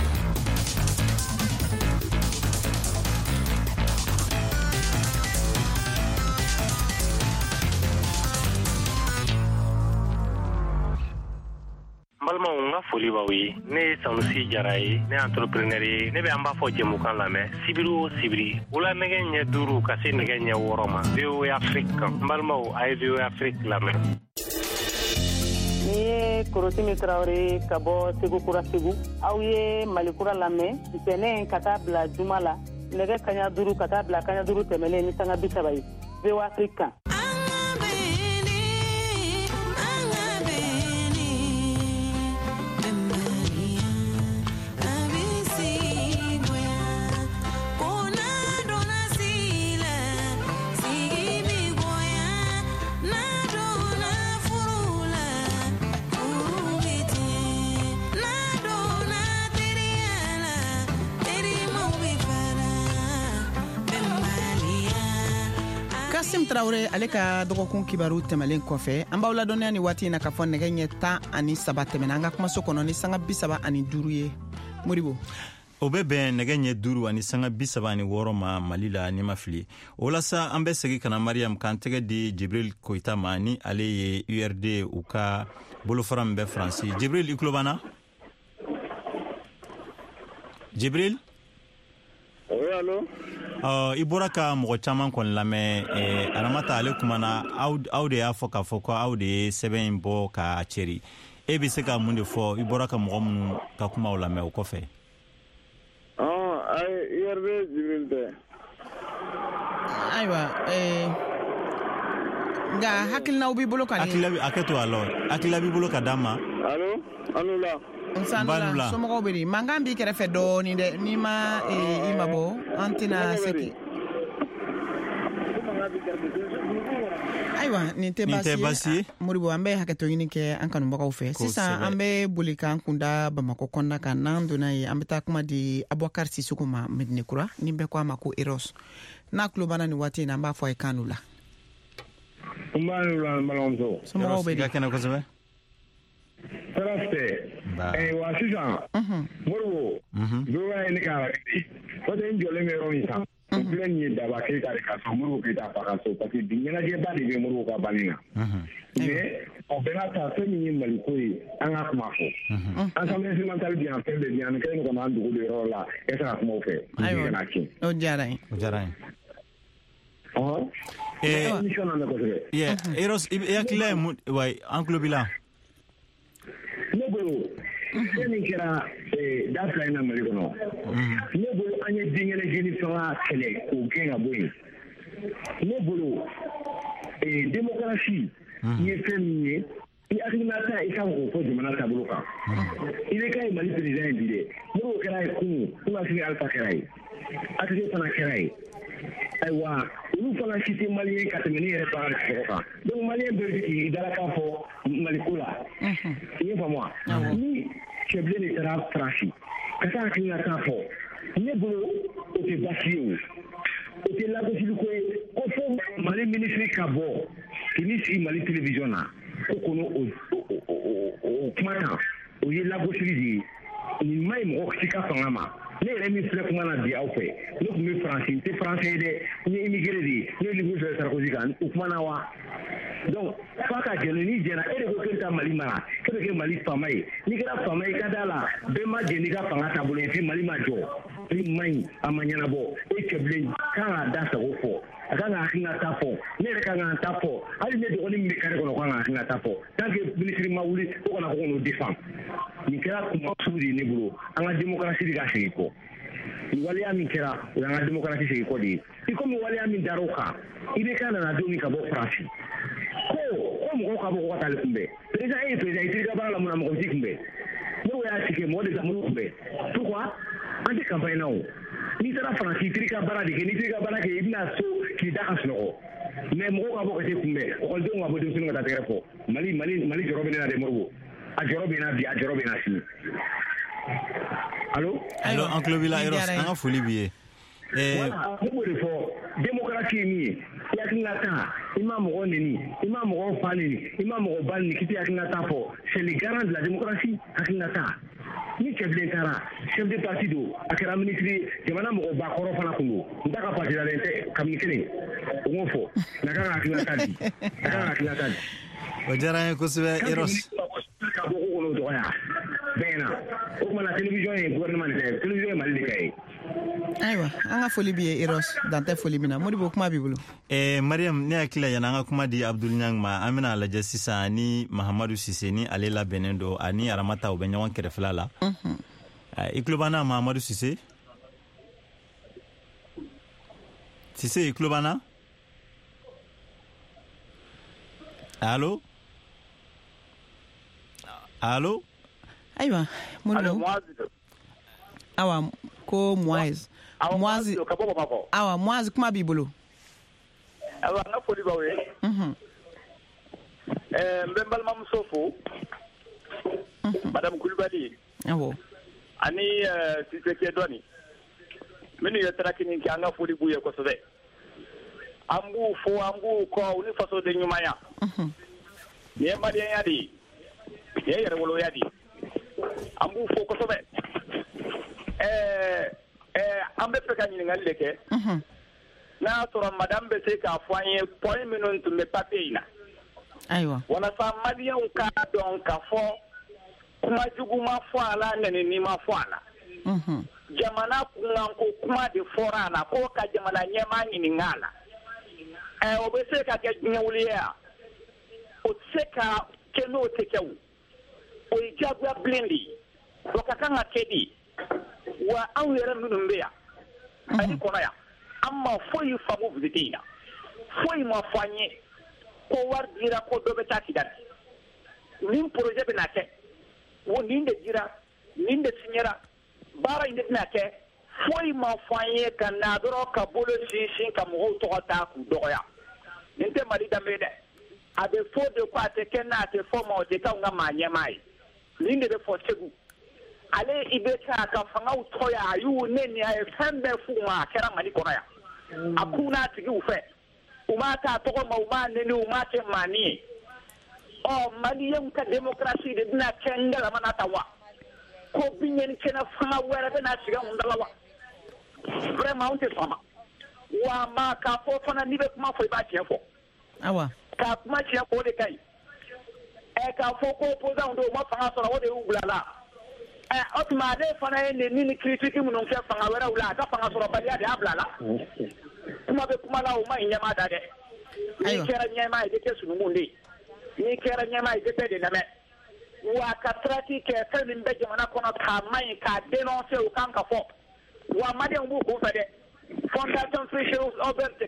Balma nga foli ba wi ne Sanusi Jara ye ne entrepreneur ye ne be an b'a fɔ jɛmukan lamɛn sibiri o sibiri wula nɛgɛ ɲɛ 5 ka se nɛgɛ ɲɛ 6 ma VOA Afrique balimaw a ye VOA Afrique lamɛn. Ni ye Korosimi Traoré ka bɔ Segu Kura Segu aw ye Malikura lamɛn ntɛnɛn ka taa bila juma la nɛgɛ kaɲa 5 ka taa bila kaɲa 5 tɛmɛlen ni sanga 30 ye VOA Afrique kan. Kasim Traoré ale ka dɔgɔkun kibaru tɛmɛlen kɔfɛ an b'aw ladɔnniya ni waati in na ka fɔ nɛgɛ ɲɛ 13 tɛmɛna an ka kumaso kɔnɔ ni sanga 35 ye Moribo o bɛ bɛn nɛgɛ ɲɛ 5 ani sanga 36 ma Mali la ni ma fili o la sa an bɛ segi kana Mariam kan tɛgɛ di Jibril Koita ma ni ale ye URD u ka bolofara min bɛ Faransi Jibril i tulo b'an na Jibril allo i bɔra ka mɔgɔ caman kɔni lamɛn aramata ale kumana aw de y'a fɔ k'a fɔ ko aw de ye sɛbɛn in bɔ k'a cɛri e bɛ se ka mun de fɔ i bɔra ka mɔgɔ minnu ka kumaw lamɛn o kɔfɛ IRB Jibril tɛ ayiwa nka hakilinaw b'i bolo ka hakɛto alors hakilina b'i bolo ka d'a ma allo la Nsanula somɔgɔw bɛ di mankan b'i kɛrɛfɛ dɔɔni dɛ n'i ma i mabɔ an tɛna seki ayiwa nin tɛ baasi ye Moribo an bɛ hakɛto ɲini kɛ an kanubagaw fɛ sisan an bɛ boli k'an kunda Bamako kɔnɔna kan n'an donna ye an bɛ taa kuma di Abubakar Sisoko ma Medinekura ni bɛɛ ko a ma ko Eros n'a tulo b'an na nin waati in na an b'a fɔ a ye kan la somɔgɔw bɛ di kɛnɛ kosɛbɛ Taraste wa sisan Moribo VOA ne ka o de jɔlen bɛ yɔrɔ min san filɛ nin ye daba kɛ ka sɔn Moribo Keyita faga so parce que bi ɲɛnajɛba de bɛ Moribo ka bani na mais o bɛɛ n'a ta fɛn min ye Maliko ye an ka kuma fɔ Assemblée nationale bi yan fɛn bɛɛ bi yan kɛlen kɔnɔ an dogo de yɔrɔ la e tɛ ka kuma o fɛ kana tiɲɛ o diyara ye Eros i hakilila ye mun wa an tulo b'i la ne bolo fɛn min kɛra da fila in na Mali kɔnɔ ne bolo an ye denkɛnɛjeni fanga kɛlɛ k'o gɛn ka bɔ yen ne bolo démocratie ye fɛn min ye i hakilinata i kan k'o fɔ jamana taabolo kan i bɛ k'a ye Mali président ye bi dɛ n'o kɛra ye kunun Umasini Alpha kɛra ye ATT fana kɛra ye ayiwa olu fana si tɛ maliyɛn ka tɛmɛ ne yɛrɛ baara sɔrɔ kan donc maliyɛn bɛɛ bɛ k'i dala k'a fɔ Maliko la i ye faamu wa ni cɛbilen de taara Faransi ka taa hakilina k'a fɔ ne bolo o tɛ baasi ye o tɛ lagosili ko ye ko fɔ Mali ministre ka bɔ k'i sigi Mali télévision na ko kono o kuma kan o ye lagosili de ye nin ma ɲi mɔgɔ si ka fanga ma ne yɛrɛ min filɛ kuma na bi aw fɛ ne tun bɛ Faransi n tɛ Faransɛ ye dɛ n ye immigré de ye ne ye livre sɔrɔ Sarkozy kan o kuma na wa donc f'a ka jɛn n'i jɛnna e de ko k'e bɛ taa Mali mara k'e bɛ kɛ Mali faama ye n'i kɛra faama ye i ka d'a la bɛɛ ma jɛn n'i ka fanga taabolo ye f'i Mali ma jɔ i ma ɲi a ma ɲɛnabɔ e cɛbilen kan k'a da sago fɔ aka nga hakina tapo ne reka nga tapo ali ne do ni mi kare ko nga hakina tapo tanke ministre mawuli ko na ko no defend ni kera ko masudi ne bro anga demokrasi diga siko wali amin kera anga demokrasi siko di iko mi wali amin daroka ibe kana na do mi ka bo frashi ko mo ko bo ko tal kumbe déjà itriga bala muna mo kumbe no ya tike mo de zamu kumbe pourquoi ande campagne na ni sera franci itriga bala de ni itriga bala ke ibna so ki da asno mais mo ko bo ko te kumbe ko do ngabo de sunu ngata tere ko mali jorobe na de morgo a jorobe na bi a jorobe na si allo oncle Bila Eros anga foli biye voilà mo de fo démocratie ni yakinata imam oneni imam ofani imam obani kiti yakinata fo c'est le garant de la démocratie yakinata ni chef de parti do akara ministre jamana mo ba koro fana kungo ndaka parti la lente kamikene ngofo nakanga yakinata di ojara ko sebe Eros ka boko ko no doya bena o kuma la télévision et gouvernement de télévision mali de kay aywa anga foli biye Eros dante foli mina modi bo kuma bibulu Mariam ne akila yana anga kuma di Abdul Nyang ma amina la jasisa ni Mahamadou Cissé ni Alela Benendo ani Aramata o benyawan kerefla la iklubana Mahamadou Cissé iklubana allo aywa mulo awa ko Moise awa Moise kuma bibulu awa nga foli bawe mbembal mam sofo madame Koulibaly awo ani Siseke Doni minu yetrakini ki anga foli buye ko sobe ambu ko ni faso de nyumaya ye maliya yadi ye yere wolo yadi ambu fo ko sobe ambe peka ni ngal leke na soro madame be se ka foye point minun to me papina aywa wala sa maliya ka don ka fo kuma juguma fo ala ni ma fo ala jamana kunanko kuma de fora na ko ka jamana nyema ni ngala obese ka ke nyawliya o seka keno tekewu o ijabwa blendi wakakanga kedi wa awere minumbeya ani kona ya amma foyi famu vitina foyi ma fanye ko war dira ko dobe takidan nin projet be nake wo ninde dira ninde signera bara inde nake foyi ma fanye kan na doro ka bolo shin ka mo to ta ku doya ninte mali dambe a de fo de quoi te kenna te fo mo de ka nga manye mai ninde de fo segu ale ibeka ka fanga utoya ayu neni ay fembe fuma kera mali kono ya akuna tigi ufe umata to ma uma neni umate mani o mali yam ka demokrasi de na kengala manata wa ko binyen kena fanga wera be na siga undala wa vraiment on te fama wa ma ka fo fana nibe kuma fo ba tiefo awa ka kuma tiefo de kai ka fo ko opposant do ma fanga sora wo de ublala otuma de fana ne ni critique mun on fait fanga wera ula ka fanga soro bali ade ablala kuma be kuma la o ma nyama da de ni kera nyama ide ke sunu munde ni kera nyama ide te de na me wa ka trati ke kan be jamana kono ka mai ka dénoncer o kan ka fo wa ma de mbu ko fade fondation Friches over de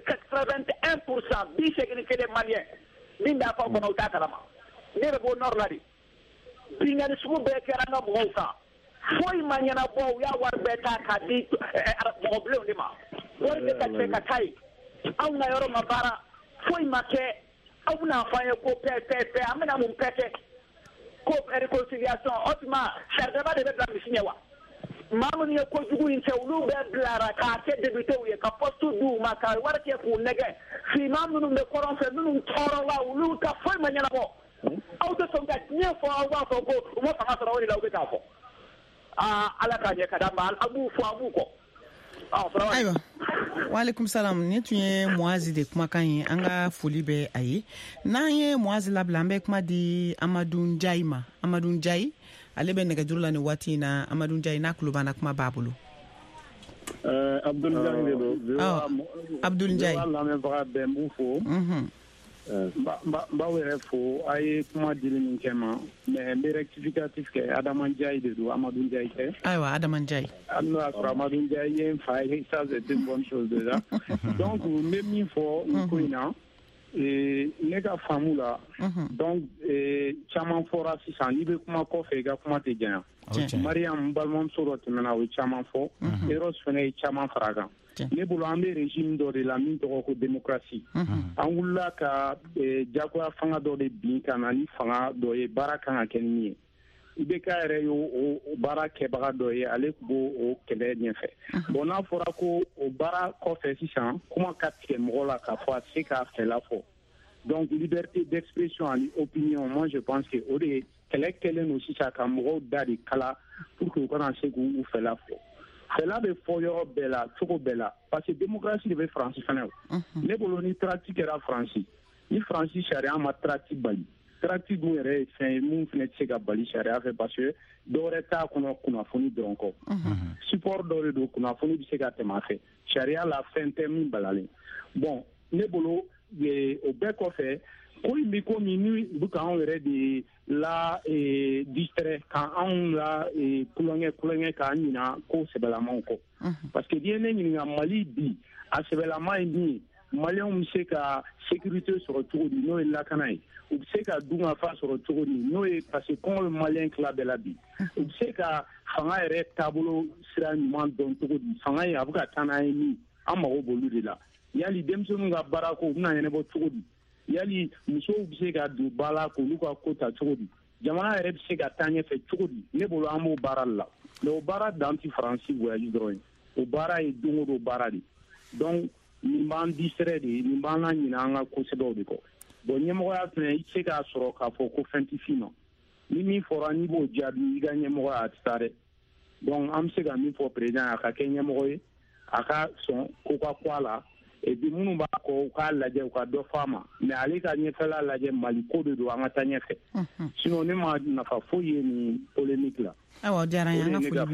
81% bi c'est que les Maliens linda fa kono ta kalama ne be bo nor la di binga ni subu be kera nga mo ka foi manyana bo ya war beta ka di problem ni ma wor de ka che ka kai au na yoro mabara foi make au na fa ko pe amena mun pete ko reconciliation otima chardeba de be misinyewa mamu ni ko jugu in tewlu be blara ka te debute wi ka postu du ma ka war ke ku nege fi mamu no be koron fe nu toro wa ulu ka foi manyana bo au to songa nye fo wa fo ko mo fa sara woni law be ka fo ala ka je kada mal abu fo abu ko aywa wa alaikum salam ni tunye Moazi de kuma kan yi an ga foli be ayi na ye Moazi labla be kuma di Amadou Ndiaye ale be nega jurula ni wati na Amadou Ndiaye na klubana kuma babulu Abdul Jang de do. Abdul Jang. La me bra be mu fo. Ba were fo ay kuma dili min kema mais le rectificatif ke Adaman Jay de do Amadou Jay ke. Aywa Adaman Jay. Amno akra Amadou Jay yen faille ça c'est une bonne chose déjà. Donc même il faut ko ina et ne ka famu la. Donc chaman fora sisan ni be kuma ko fe ga kuma te janya. Mariam Balmon Sorot mena o chaman fo eros fene chaman faraga. Ne bolo an bɛ régime dɔ de la min tɔgɔ ko démocratie an wulila ka jagoya fanga dɔ de bin ka na ni fanga dɔ ye baara kan ka kɛ ni min ye IBK yɛrɛ ye o baara kɛbaga dɔ ye ale tun b'o o kɛlɛ ɲɛfɛ bon n'a fɔra ko o baara kɔfɛ sisan kuma ka tigɛ mɔgɔ la k'a fɔ a tɛ se k'a fɛla fɔ donc liberté d'expression ani opinion moi je pense que o de kɛlɛ kɛlen don sisan ka mɔgɔw da de kala pour que u kana se k'u fɛla fɔ fɛla bɛ fɔ yɔrɔ bɛɛ la cogo bɛɛ la parce que démocratie de bɛ Faransi fana o ne bolo ni traite kɛra Faransi ni Faransi sariya ma traite bali traite dun yɛrɛ ye fɛn ye mun fana tɛ se ka bali sariya fɛ parce que dɔwɛrɛ t'a kɔnɔ kunnafoni dɔrɔn kɔ support dɔ de don kunnafoni bɛ se ka tɛmɛ a fɛ sariya la fɛn tɛ min balalen bon ne bolo o bɛɛ kɔfɛ ko in bɛ komi ni u bɛ k'anw yɛrɛ de la distrait k'anw la kulonkɛ k'an ɲina ko sɛbɛlamaw kɔ parce que n'i ye ne ɲininka Mali bi a sɛbɛlama ye min ye maliyɛnw bɛ se ka sécurité sɔrɔ cogo di n'o ye lakana ye u bɛ se ka dunkafa sɔrɔ cogo di n'o ye parce que kɔngɔ bɛ maliyɛn tila bɛɛ la bi u bɛ se ka fanga yɛrɛ taabolo sira ɲuman dɔn cogo di fanga ye a bɛ ka taa n'a ye min an mago b'olu de la yali denmisɛnninw ka baara ko u bɛna ɲɛnabɔ cogo di yali musow bɛ se ka don ba la k'olu ka ko ta cogo di jamana yɛrɛ bɛ se ka taa ɲɛfɛ cogo di ne bolo an b'o baara la mais o baara dan tɛ Faransi voyage dɔrɔn ye o baara ye don o don baara de donc nin b'an distrait de nin b'an la ɲinɛ an ka kosɛbɛw de kɔ bon ɲɛmɔgɔya fana i tɛ se k'a sɔrɔ k'a fɔ ko fɛn tɛ f'i ma ni min fɔra n'i b'o jaabi i ka ɲɛmɔgɔya a tɛ taa dɛ donc an bɛ se ka min fɔ président a ka kɛ ɲɛmɔgɔ ye a ka sɔn ko ka kɔ a la et puis minnu b'a kɔ u k'a lajɛ u ka dɔ f'a ma mais ale ka ɲɛfɛla lajɛ Mali ko de don an ka taa ɲɛfɛ sinon ne ma nafa foyi ye nin polémique la. Awa diyara n ye an ka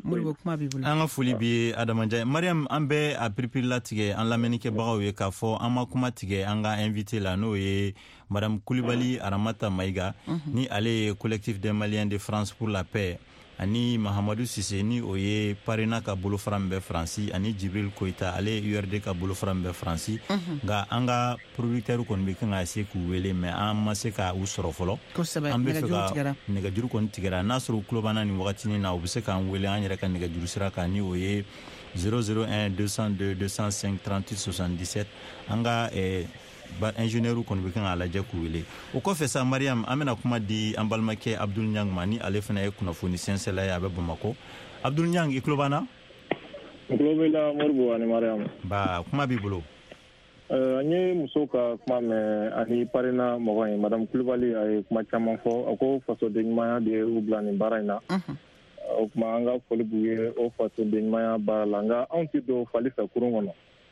foli bi Adama Jay. Mariam an bɛ a piripiri latigɛ an lamɛnnikɛbagaw ye k'a fɔ an ma kuma tigɛ an ka invité la n'o ye Madame Coulibaly Aramata Maïga ni ale ye collectif des Maliens de France pour la paix ani Mahamadou Cissé ni o ye parena ka bolofara min bɛ Faransi ani Jibril Koita ale ye URD ka bolofara min bɛ Faransi nka an ka producteur kɔni bɛ kan ka se k'u wele mais an ma se ka u sɔrɔ fɔlɔ an bɛ fɛ ka nɛgɛjuru kɔni tigɛra n'a sɔrɔ u tulo b'an na nin wagatinin na u bɛ se k'an wele an yɛrɛ ka nɛgɛjuru sira kan ni o ye 001 202 205 38 77 an ka ingénieur kɔni bɛ kan ka lajɛ k'u wele o kɔfɛ sa Mariam an bɛna kuma di an balimakɛ Abdul Niang ma ni ale fana ye kunnafoni sɛnsɛla ye a bɛ Bamako Abdul Niang i tulo b'an na? N tulo b'i la Moribo ani Mariam. Ba kuma b'i bolo. N ye muso ka kuma mɛn ani parena mɔgɔ ye Madame Coulibaly a ye kuma caman fɔ a ko fasoden ɲumanya de ye u bila nin baara in na o kuma an ka foli b'u ye o fasoden ɲumanya baara la nka anw tɛ don fali fɛ kurun kɔnɔ.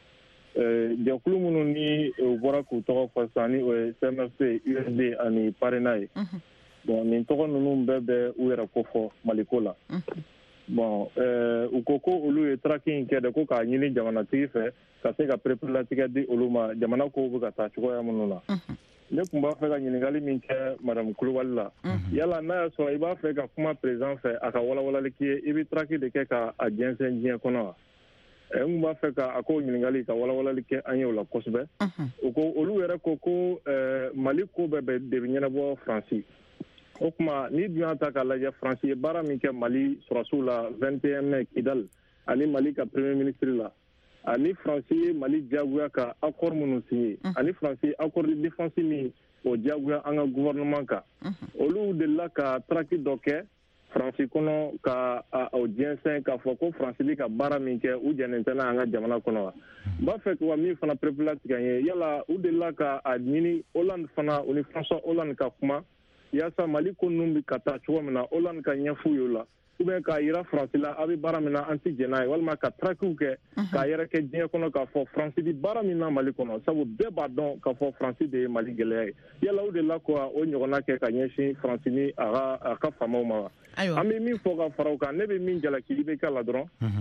Jɛkulu minnu ni u bɔra k'u tɔgɔ fɔ sisan ni o ye CMFP, URD ani parena ye bon nin tɔgɔ ninnu bɛɛ bɛ u yɛrɛ ko fɔ Maliko la bon u ko ko olu ye traki in kɛ de ko k'a ɲini jamanatigi fɛ ka se ka pereperelatigɛ di olu ma jamana kow bɛ ka taa cogoya minnu na ne tun b'a fɛ ka ɲininkali min kɛ Madame Coulibaly la yala n'a y'a sɔrɔ i b'a fɛ ka kuma président fɛ a ka walawalali k'i ye i bɛ traki de kɛ ka a jɛnsɛn diɲɛ kɔnɔ wa n b'a fɛ ka a ko ɲininkali ka walawalali kɛ an ye o la kosɛbɛ o ko olu yɛrɛ ko ko Mali ko bɛɛ de bɛ ɲɛnabɔ Faransi o tuma ni dun y'a ta k'a lajɛ Faransi ye baara min kɛ Mali sɔrɔsiw la 21 mai Kidal ani Mali ka premier ministre la ani Faransi ye Mali diyagoya ka accord minnu signé ani Faransi accord de défense min o diyagoya an ka gouvernement kan olu delila ka traki dɔ kɛ Faransi kɔnɔ ka o jɛnsɛn k'a fɔ ko Faransi bɛ ka baara min kɛ u jɛnnen tɛ n'a an ka jamana kɔnɔ wa n b'a fɛ ka min fana pereperelatigɛ ye yala u delila ka a ɲini Hollande fana u ni François Hollande ka kuma yaasa Mali ko ninnu bɛ ka taa cogo min na Hollande ka ɲɛf'u ye o la ou bien k'a yira Faransi la a bɛ baara min na an tɛ jɛn n'a ye walima ka trakiw kɛ k'a yɛrɛ kɛ diɲɛ kɔnɔ k'a fɔ Faransi bɛ baara min na Mali kɔnɔ sabu bɛɛ b'a dɔn k'a fɔ Faransi de ye Mali gɛlɛya ye yala u delila ko o ɲɔgɔnna kɛ ka ɲɛsin Faransi ni a ka faamaw ma wa an bɛ min fɔ ka fara o kan ne bɛ min jalaki IBK la dɔrɔn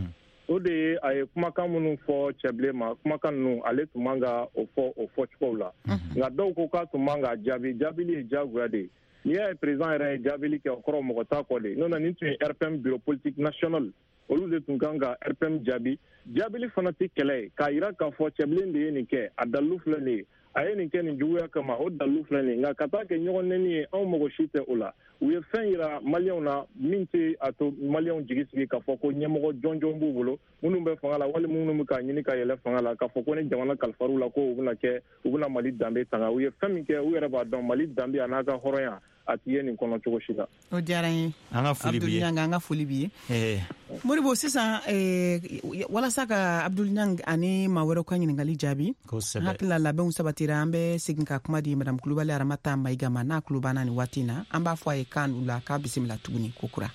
o de ye a ye kumakan minnu fɔ cɛbilen ma kumakan ninnu ale tun man ka o fɔcogow la nka dɔw ko k'a tun man ka jaabi jaabili ye diyagoya de ye n'i y'a ye président yɛrɛ ye jaabili kɛ o kɔrɔ mɔgɔ t'a kɔ de n'o na nin tun ye RPM bureau politique national olu de tun kan ka RPM jaabi jaabili fana tɛ kɛlɛ ye k'a jira k'a fɔ cɛbilen de ye nin kɛ a dalilu filɛ nin ye a ye nin kɛ nin juguya kama o dalilu filɛ nin ye nka ka taa kɛ ɲɔgɔn nɛni ye anw mago si tɛ o la u ye fɛn yira maliyɛnw na min tɛ a to maliyɛnw jigi sigi k'a fɔ ko ɲɛmɔgɔ jɔnjɔn b'u bolo minnu bɛ fanga la wali minnu bɛ k'a ɲini ka yɛlɛ fanga la k'a fɔ ko ni jamana kalifar'u la ko u bɛna mali danbe tanga u ye fɛn min kɛ u yɛrɛ b'a dɔn mali danbe a n'a ka hɔrɔnya a ti ye nin kɔnɔ cogo si la. O diyara n ye Abdul Niang an ka foli b'i ye Moribo sisan walasa ka Abdul Niang ani maa wɛrɛw ka ɲininkali jaabi hakili la labɛnw sabatira an bɛ segin ka kuma di Madame Kulubali Aramata Mayiga ma n'a kulo banna nin waati in na an b'a fɔ a ye kan u la k'a bisimila tuguni ko kura.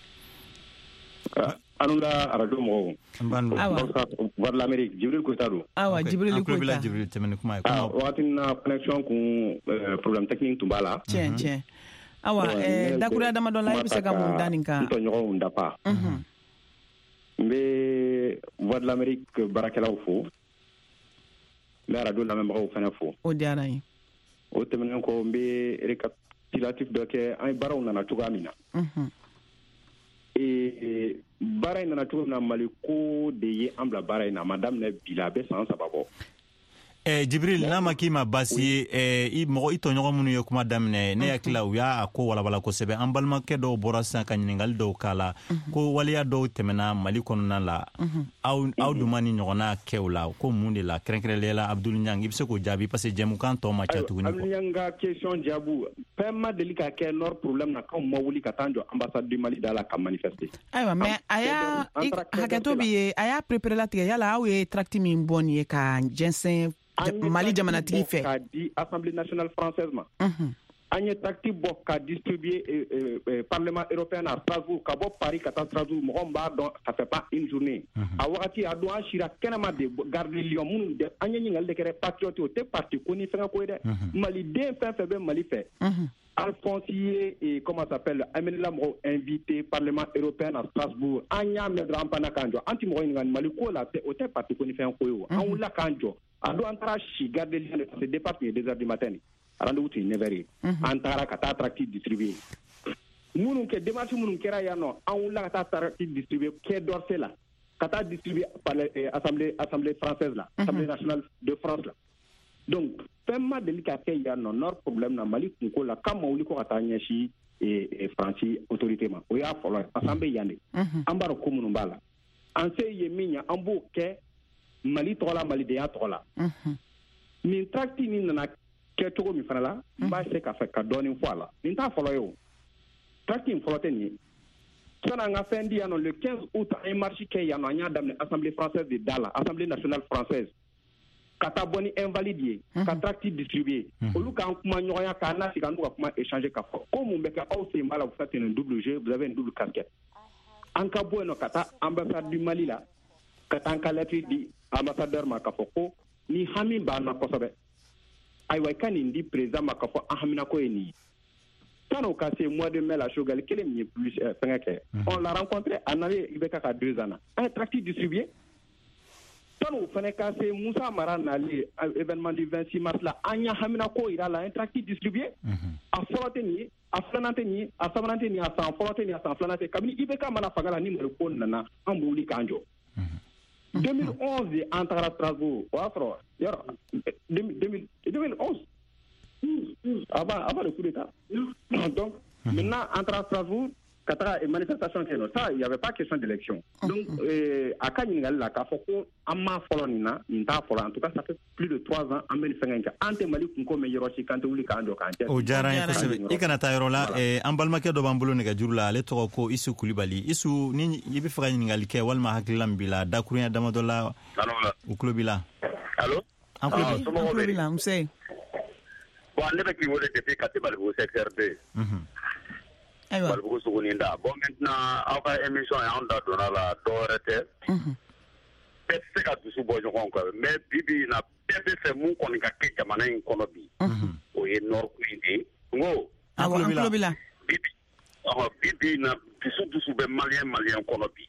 Anula radio mɔgɔw voix de l'Amérique Jibril Koita don. Awa Jibril Koita. Jibril tɛmɛni kuma ye. Wagati na connexion kun problème technique tun b'a la. Tiɲɛ. Awa dakuruya damadɔ la i bɛ se ka mun da nin kan. N tɔɲɔgɔnw dafa. N bɛ voix de l'Amérique baarakɛlaw fo. N bɛ radio lamɛnbagaw fana fo. O diyara n ye. O tɛmɛnen kɔ n bɛ récapitulatif dɔ kɛ an ye baaraw nana cogoya min na. Baara in nana cogo min na Mali ko de ye an bila baara in na a ma daminɛ bi la a bɛ san 3 bɔ. Jibril n'a ma k'i ma baasi ye i tɔɲɔgɔn minnu ye kuma daminɛ ne hakili la u y'a ko walawala kosɛbɛ an balimakɛ dɔw bɔra sisan ka ɲininkali dɔw k'a la ko waleya dɔw tɛmɛna Mali kɔnɔna la aw dun ma ni ɲɔgɔnna kɛ o la ko mun de la kɛrɛnkɛrɛnnenya la Abdul Niang i bɛ se k'o jaabi parce que jɛmukan tɔ ma ca tuguni. Abdul Niang ka question jaabu fɛn ma deli ka kɛ nord problème na k'anw ma wuli ka taa jɔ ambassade du Mali da la ka manifester. Ayiwa mais a y'a hakɛto bɛ yen a y'a préparé latigɛ yala aw ye tracte min bɔ nin ye ka jɛnsɛn Mali jamanatigi fɛ k'a di Assemblée nationale française ma an ye tracte bɔ ka distribuer parlement européen à Strasbourg ka bɔ Paris ka taa Strasbourg mɔgɔ min b'a dɔn ça fait pas une journée a wagati a don an sira kɛnɛma de garde Lyon minnu dɛ an ye ɲininkali de kɛ patriote o tɛ parti ko ni fɛngɛ ko ye dɛ maliden fɛn fɛn bɛ Mali fɛ Alphonse ye comment ça s'appelle Amenela mɔgɔw invité parlement européen à Strasbourg an y'a mɛn dɔrɔn an panna k'an jɔ an ti mɔgɔ ɲininka Mali ko la o tɛ parti ko ni fɛn ko ye o an wulila k'an jɔ a don an taara si garde Lyon de parce que départ tun ye 2 heures du matin rendez-vous tun ye 9 heures ye an taara ka taa tracte distribuer minnu kɛ démarche minnu kɛra yan nɔ an wulila ka taa tracte distribuer Quai d'Orsay la ka taa distribuer par assemblée française la assemblée nationale de France la donc fɛn ma deli ka kɛ yan nɔ nord problème na Mali kunko la k'a ma wuli ko ka taa ɲɛsin Faransi autorité ma o y'a fɔlɔ ye parce que an bɛ yan de an b'a dɔn ko minnu b'a la an se ye min ye an b'o kɛ Mali tɔgɔ la malidenya tɔgɔ la nin tracte min nana kɛ cogo min fana la n b'a se ka fɛ ka dɔɔnin fɔ a la nin t'a fɔlɔ ye o tracte in fɔlɔ tɛ nin ye sani an ka fɛn di yan nɔ le 15 août an ye marche kɛ yan nɔ an y'a daminɛ assemblée française de da la assemblée nationale française ka taa bɔ ni invalide ye ka tracte distribuer olu k'an kuma ɲɔgɔnya k'an nasigi an n'u ka kuma échanger ka fɔ ko mun bɛ kɛ aw sen b'a la vous faites un double jeu vous avez une double casquette an ka bɔ yen nɔ ka taa ambassade du Mali la ka taa an ka lettre di ambassadeur ma k'a fɔ ko ni hami b'an na kosɛbɛ ayiwa i ka nin di président ma k'a fɔ an hamina ko ye nin ye san'o ka se mois de mai la Choguel kelen min ye plus fɛngɛ kɛ on l'a rencontré a nalen IBK ka 2 ans na an ye tracte distribué san'o fana ka se Musa Mara nalen événement du 26 mars la an y'a hamina ko yira la an ye tracte distribué a fɔlɔ tɛ nin ye a filanan tɛ nin ye a sabanan tɛ nin ye a san fɔlɔ tɛ nin ye a san filanan tɛ kabini IBK mana fanga la ni Mali ko nana an b'o wuli k'an jɔ 2011 an tagara Strasbourg o y'a sɔrɔ yɔrɔ 2011 avant le coup d'état donc maintenant an tagara Strasbourg ka taga manifestation kɛ yen ça il y avait pas question d'élection donc a ka ɲininkali la k'a fɔ ko an m'a fɔlɔ nin na nin t'a fɔlɔ en tout cas ça fait plus de 3 ans an bɛ nin fɛngɛ in kɛ an tɛ Mali kunko mɛn yɔrɔ si k'an tɛ wuli k'an jɔ k'an cɛ o diyara n ye kosɛbɛ i kana taa yɔrɔ la an balimakɛ dɔ b'an bolo nɛgɛjuru la ale tɔgɔ ko Isu Kulibali Isu ni i bɛ fɛ ka ɲininkali kɛ walima hakilila min b'i la dakurunya damadɔ la u tulo b'i la allo an tulo b'i la Nse bon ne bɛ k'i wele depuis Kati Balibugu secteur 2 Balibugu Suguni da bon maintenant aw ka émission y'anw da donna la dɔ wɛrɛ tɛ bɛɛ tɛ se ka dusu bɔ ɲɔgɔn kan mais bibi in na bɛɛ bɛ fɛ mun kɔni ka kɛ jamana in kɔnɔ bi o ye nord ko in de ye n ko bibi in na dusu bɛ maliyɛn kɔnɔ bi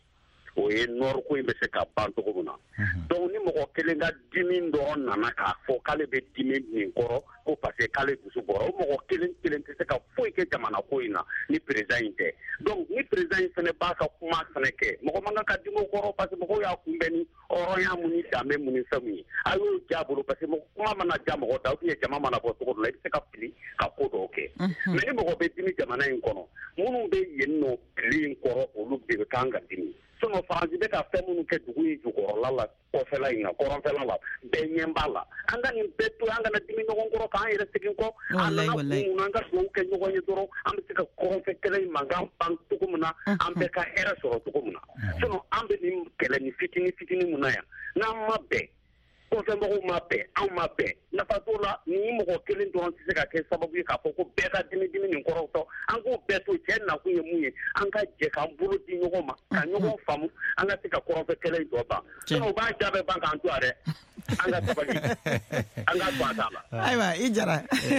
o ye nord ko in bɛ se ka ban cogo min na donc ni mɔgɔ kelen ka dimi dɔrɔn nana k'a fɔ k'ale bɛ dimi nin kɔrɔ ko parce que k'ale dusu bɔra o mɔgɔ kelen tɛ se ka foyi kɛ jamana ko in na ni président in tɛ donc ni président in fɛnɛ b'a ka kuma fɛnɛ kɛ mɔgɔ man kan ka dimi o kɔrɔ parce que mɔgɔw y'a kunbɛn ni hɔrɔnya mun ni danbe mun ni fɛn mun ye a y'o ja bolo parce que kuma mana ja mɔgɔ da ou bien jama mana bɔ cogo dɔ la i bɛ se ka fili ka ko dɔw kɛ mais ni mɔgɔ bɛ dimi jamana in kɔnɔ minnu bɛ yen nɔ tile in kɔrɔ olu de bɛ kan ka dimi sinon faransi bɛ ka fɛn minnu kɛ dugu in jukɔrɔla la kɔfɛla in na kɔrɔnfɛla la bɛɛ ɲɛ b'a la an ka nin bɛɛ to an kana dimi ɲɔgɔn kɔrɔ k'an yɛrɛ segin kɔ an nana kun mun an ka dugawu kɛ ɲɔgɔn ye dɔrɔn an bɛ se ka kɔrɔnfɛ kɛlɛ in mankan ban cogo min na an bɛɛ ka hɛrɛ sɔrɔ cogo min na sinon an bɛ nin kɛlɛ ni fitinin mun na yan n'an ma bɛn kɔfɛmɔgɔw ma bɛn anw ma bɛn nafa t'o la ni mɔgɔ kelen dɔrɔn tɛ se ka kɛ sababu ye k'a fɔ ko bɛɛ ka dimi nin kɔrɔ tɔ an k'o bɛɛ to cɛ nakun ye mun ye an ka jɛ k'an bolo di ɲɔgɔn ma ka ɲɔgɔn faamu an ka se ka kɔrɔnfɛ kɛlɛ in tɔ ban sinon u b'a jaa bɛɛ ban k'an to a dɛ an ka sabali an ka to a t'a la ayiwa i jara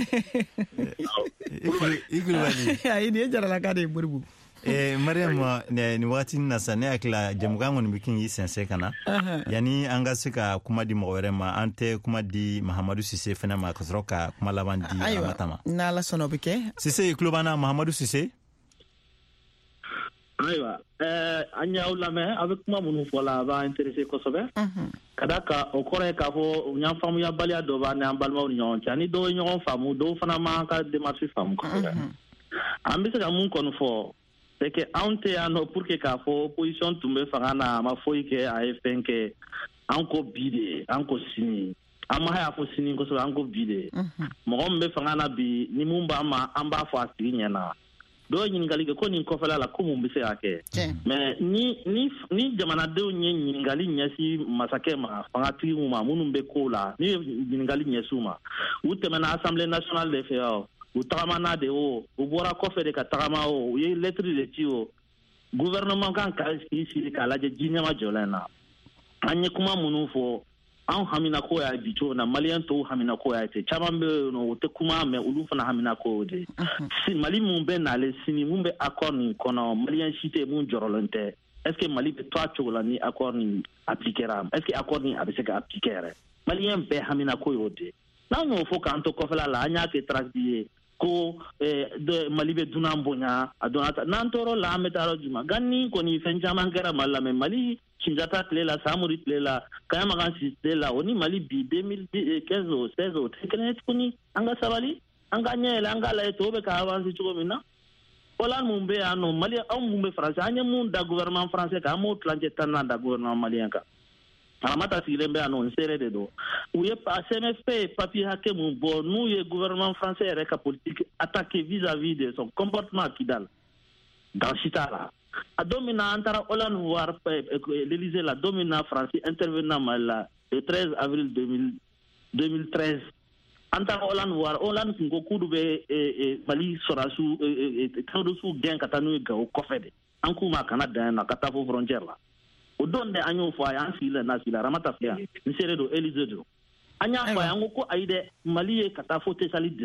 i kulubali ayi nin ye jaralaka de ye Moribo Mariam ni wagati na sa ne akila jamukan kɔni bɛ kin yi sɛnsɛn ka na yani an ka se ka kuma di mɔgɔ wɛrɛ ma an tɛ kuma di Mahamadu Sise fana ma ka sɔrɔ ka kuma laban di Aramata ma n'Ala sɔnna o bɛ kɛ Sise i tulo b'an na Mahamadu Sise ayiwa an y'aw lamɛn a bɛ kuma minnu fɔ la a b'a intéressé kosɛbɛ ka da kan o kɔrɔ ye k'a fɔ ɲan faamuyabaliya dɔ b'an ni an balimaw ni ɲɔgɔn cɛ ni dɔw ye ɲɔgɔn faamu dɔw fana m'an ka démarche faamu kosɛbɛ an bɛ se ka mun kɔni fɔ c'est que anw tɛ yan nɔ pour que k'a fɔ opposition tun bɛ fanga na a ma foyi kɛ a ye fɛn kɛ an ko bi de an ko sini an ma y'a fɔ sini kosɛbɛ an ko bi de mɔgɔ min bɛ fanga na bi ni mun b'a ma an b'a fɔ a tigi ɲɛna dɔw ye ɲininkali kɛ ko nin kɔfɛla la ko mun bɛ se ka kɛ mais ni jamanadenw ye ɲininkali ɲɛsin masakɛ ma fangatigiw ma minnu bɛ ko la ni ye ɲininkali ɲɛsin ma u tɛmɛna assemblée nationale de fɛ u tagamana de o u bɔra kɔfɛ de ka tagama o u ye lettre de ci o gouvernement kan ka sigi k'a lajɛ ji ɲɛma jɔlen na an ye kuma minnu fɔ an hamina ko y'a bi cogo na maliyɛn tɔw hamina ko y'a ten caman bɛ yen nɔ u tɛ kuma mɛ olu fana hamina ko de mali mun bɛ nale sini mun bɛ accord nin kɔnɔ maliyɛn si tɛ mun jɔrɔlen tɛ est ce que mali bɛ to a cogo la ni accord nin appliquera est ce que accord nin a bɛ se ka appliquer yɛrɛ maliyɛn bɛɛ hamina ko y'o de n'an y'o fɔ k'an to kɔfɛla la an y'a kɛ trace ye ko mali bɛ dunan bonya a donna ta n'an tɔɔrɔ la an bɛ taa yɔrɔ jumɛn ganni kɔni fɛn caman kɛra mali la mɛ mali Sunjata tile la Samori tile la Kayamagan si tile la o ni mali bi 2015 o 16 o tɛ kelen ye tuguni an ka sabali an ka ɲɛ yɛlɛ an ka lajɛ tɔw bɛ ka avancer cogo min na Hollande mun bɛ yan nɔ mali anw mun bɛ faransi an ye mun da gouvernement français kan an m'o tilancɛ 10 da gouvernement malien kan Aramata sigilen bɛ yan nɔ n seere de don u ye CNFP ye papier hakɛ mun bɔ n'u ye gouvernement français yɛrɛ ka politique attaqué vis-à-vis de son comportement à Kidal dans Chita la a don min na an taara Hollande voir l'Élysée la don min na Faransi intervenant Mali la le 13 avril 2013 an taara Hollande kun ko k'olu bɛ Mali sɔrɔdasiw terroriste gɛn ka taa n'u ye Gawo kɔfɛ de an k'u ma kana dan na ka taa fo frontière la o don de an y'o fɔ a ye an sigilen na sigi la Aramata filɛ yan n seere don Élysée don an y'a fɔ a ye an ko ayi dɛ Mali ye ka taa fo Tesali de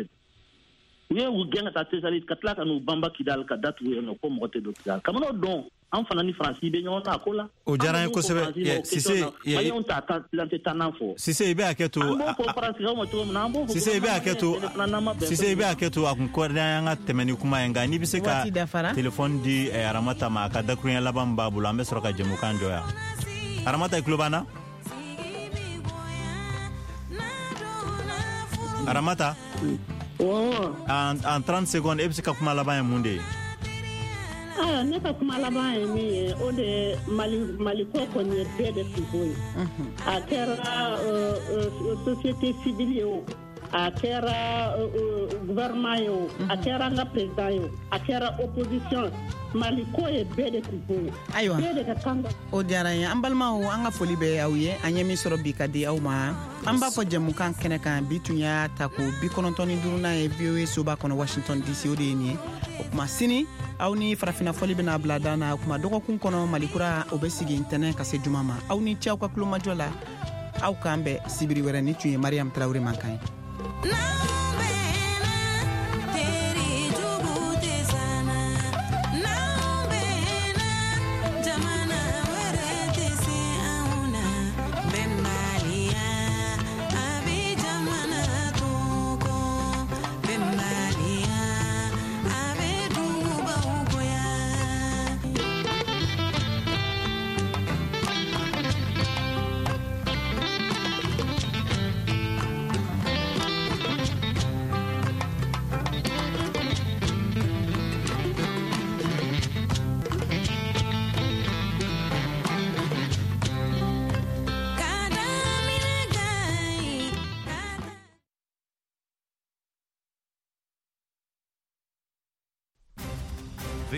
u ye u gɛn ka taa Tesali ka tila ka n'u banba Kidal ka datugu yen nɔ ko mɔgɔ tɛ don Kidal kabini o don an fana ni Faransi bɛ ɲɔgɔn na ko la o diyara n ye kosɛbɛ Sise Maliyɛnw t'a tilancɛ 10 fɔ Sise i bɛ hakɛ to an b'o fɔ Faransikɛw ma cogo min na an b'o fɔ Sise i bɛ hakɛ to a kun kɔrɔdenya an ka tɛmɛ ni kuma ye nka n'i bɛ se ka téléphone di Aramata ma a ka dakuruɲɛ laban min b'a bolo an bɛ sɔrɔ ka jɛmukan jɔ yan Aramata i tulo b'an na Aramata en 30 secondes e bɛ se ka kuma laban ye mun de ye ne ka kuma laban ye min ye o de mali ko kɔni ye bɛɛ de kunko ye a kɛra société civile ye o a kɛra gouvernement ye o a kɛra an ka président ye o a kɛra opposition mali ko ye bɛɛ de kunko ye ayiwa bɛɛ de ka kan o diyara n ye an balimaw an ka foli bɛ aw ye an ye min sɔrɔ bi ka di aw ma an b'a fɔ jɛmukan kɛnɛ kan bi tun y'a ta ko 95 ye VOA soba kɔnɔ Washington DC o de ye nin ye o kuma sini aw ni farafina fɔli bɛna bila dan na kuma dɔgɔkun kɔnɔ malikura o bɛ sigi ntɛnɛn ka se juma ma aw ni ce aw ka kulomajɔ la aw k'an bɛn sibiri wɛrɛ ni tun ye Mariam Tarawele man kan ye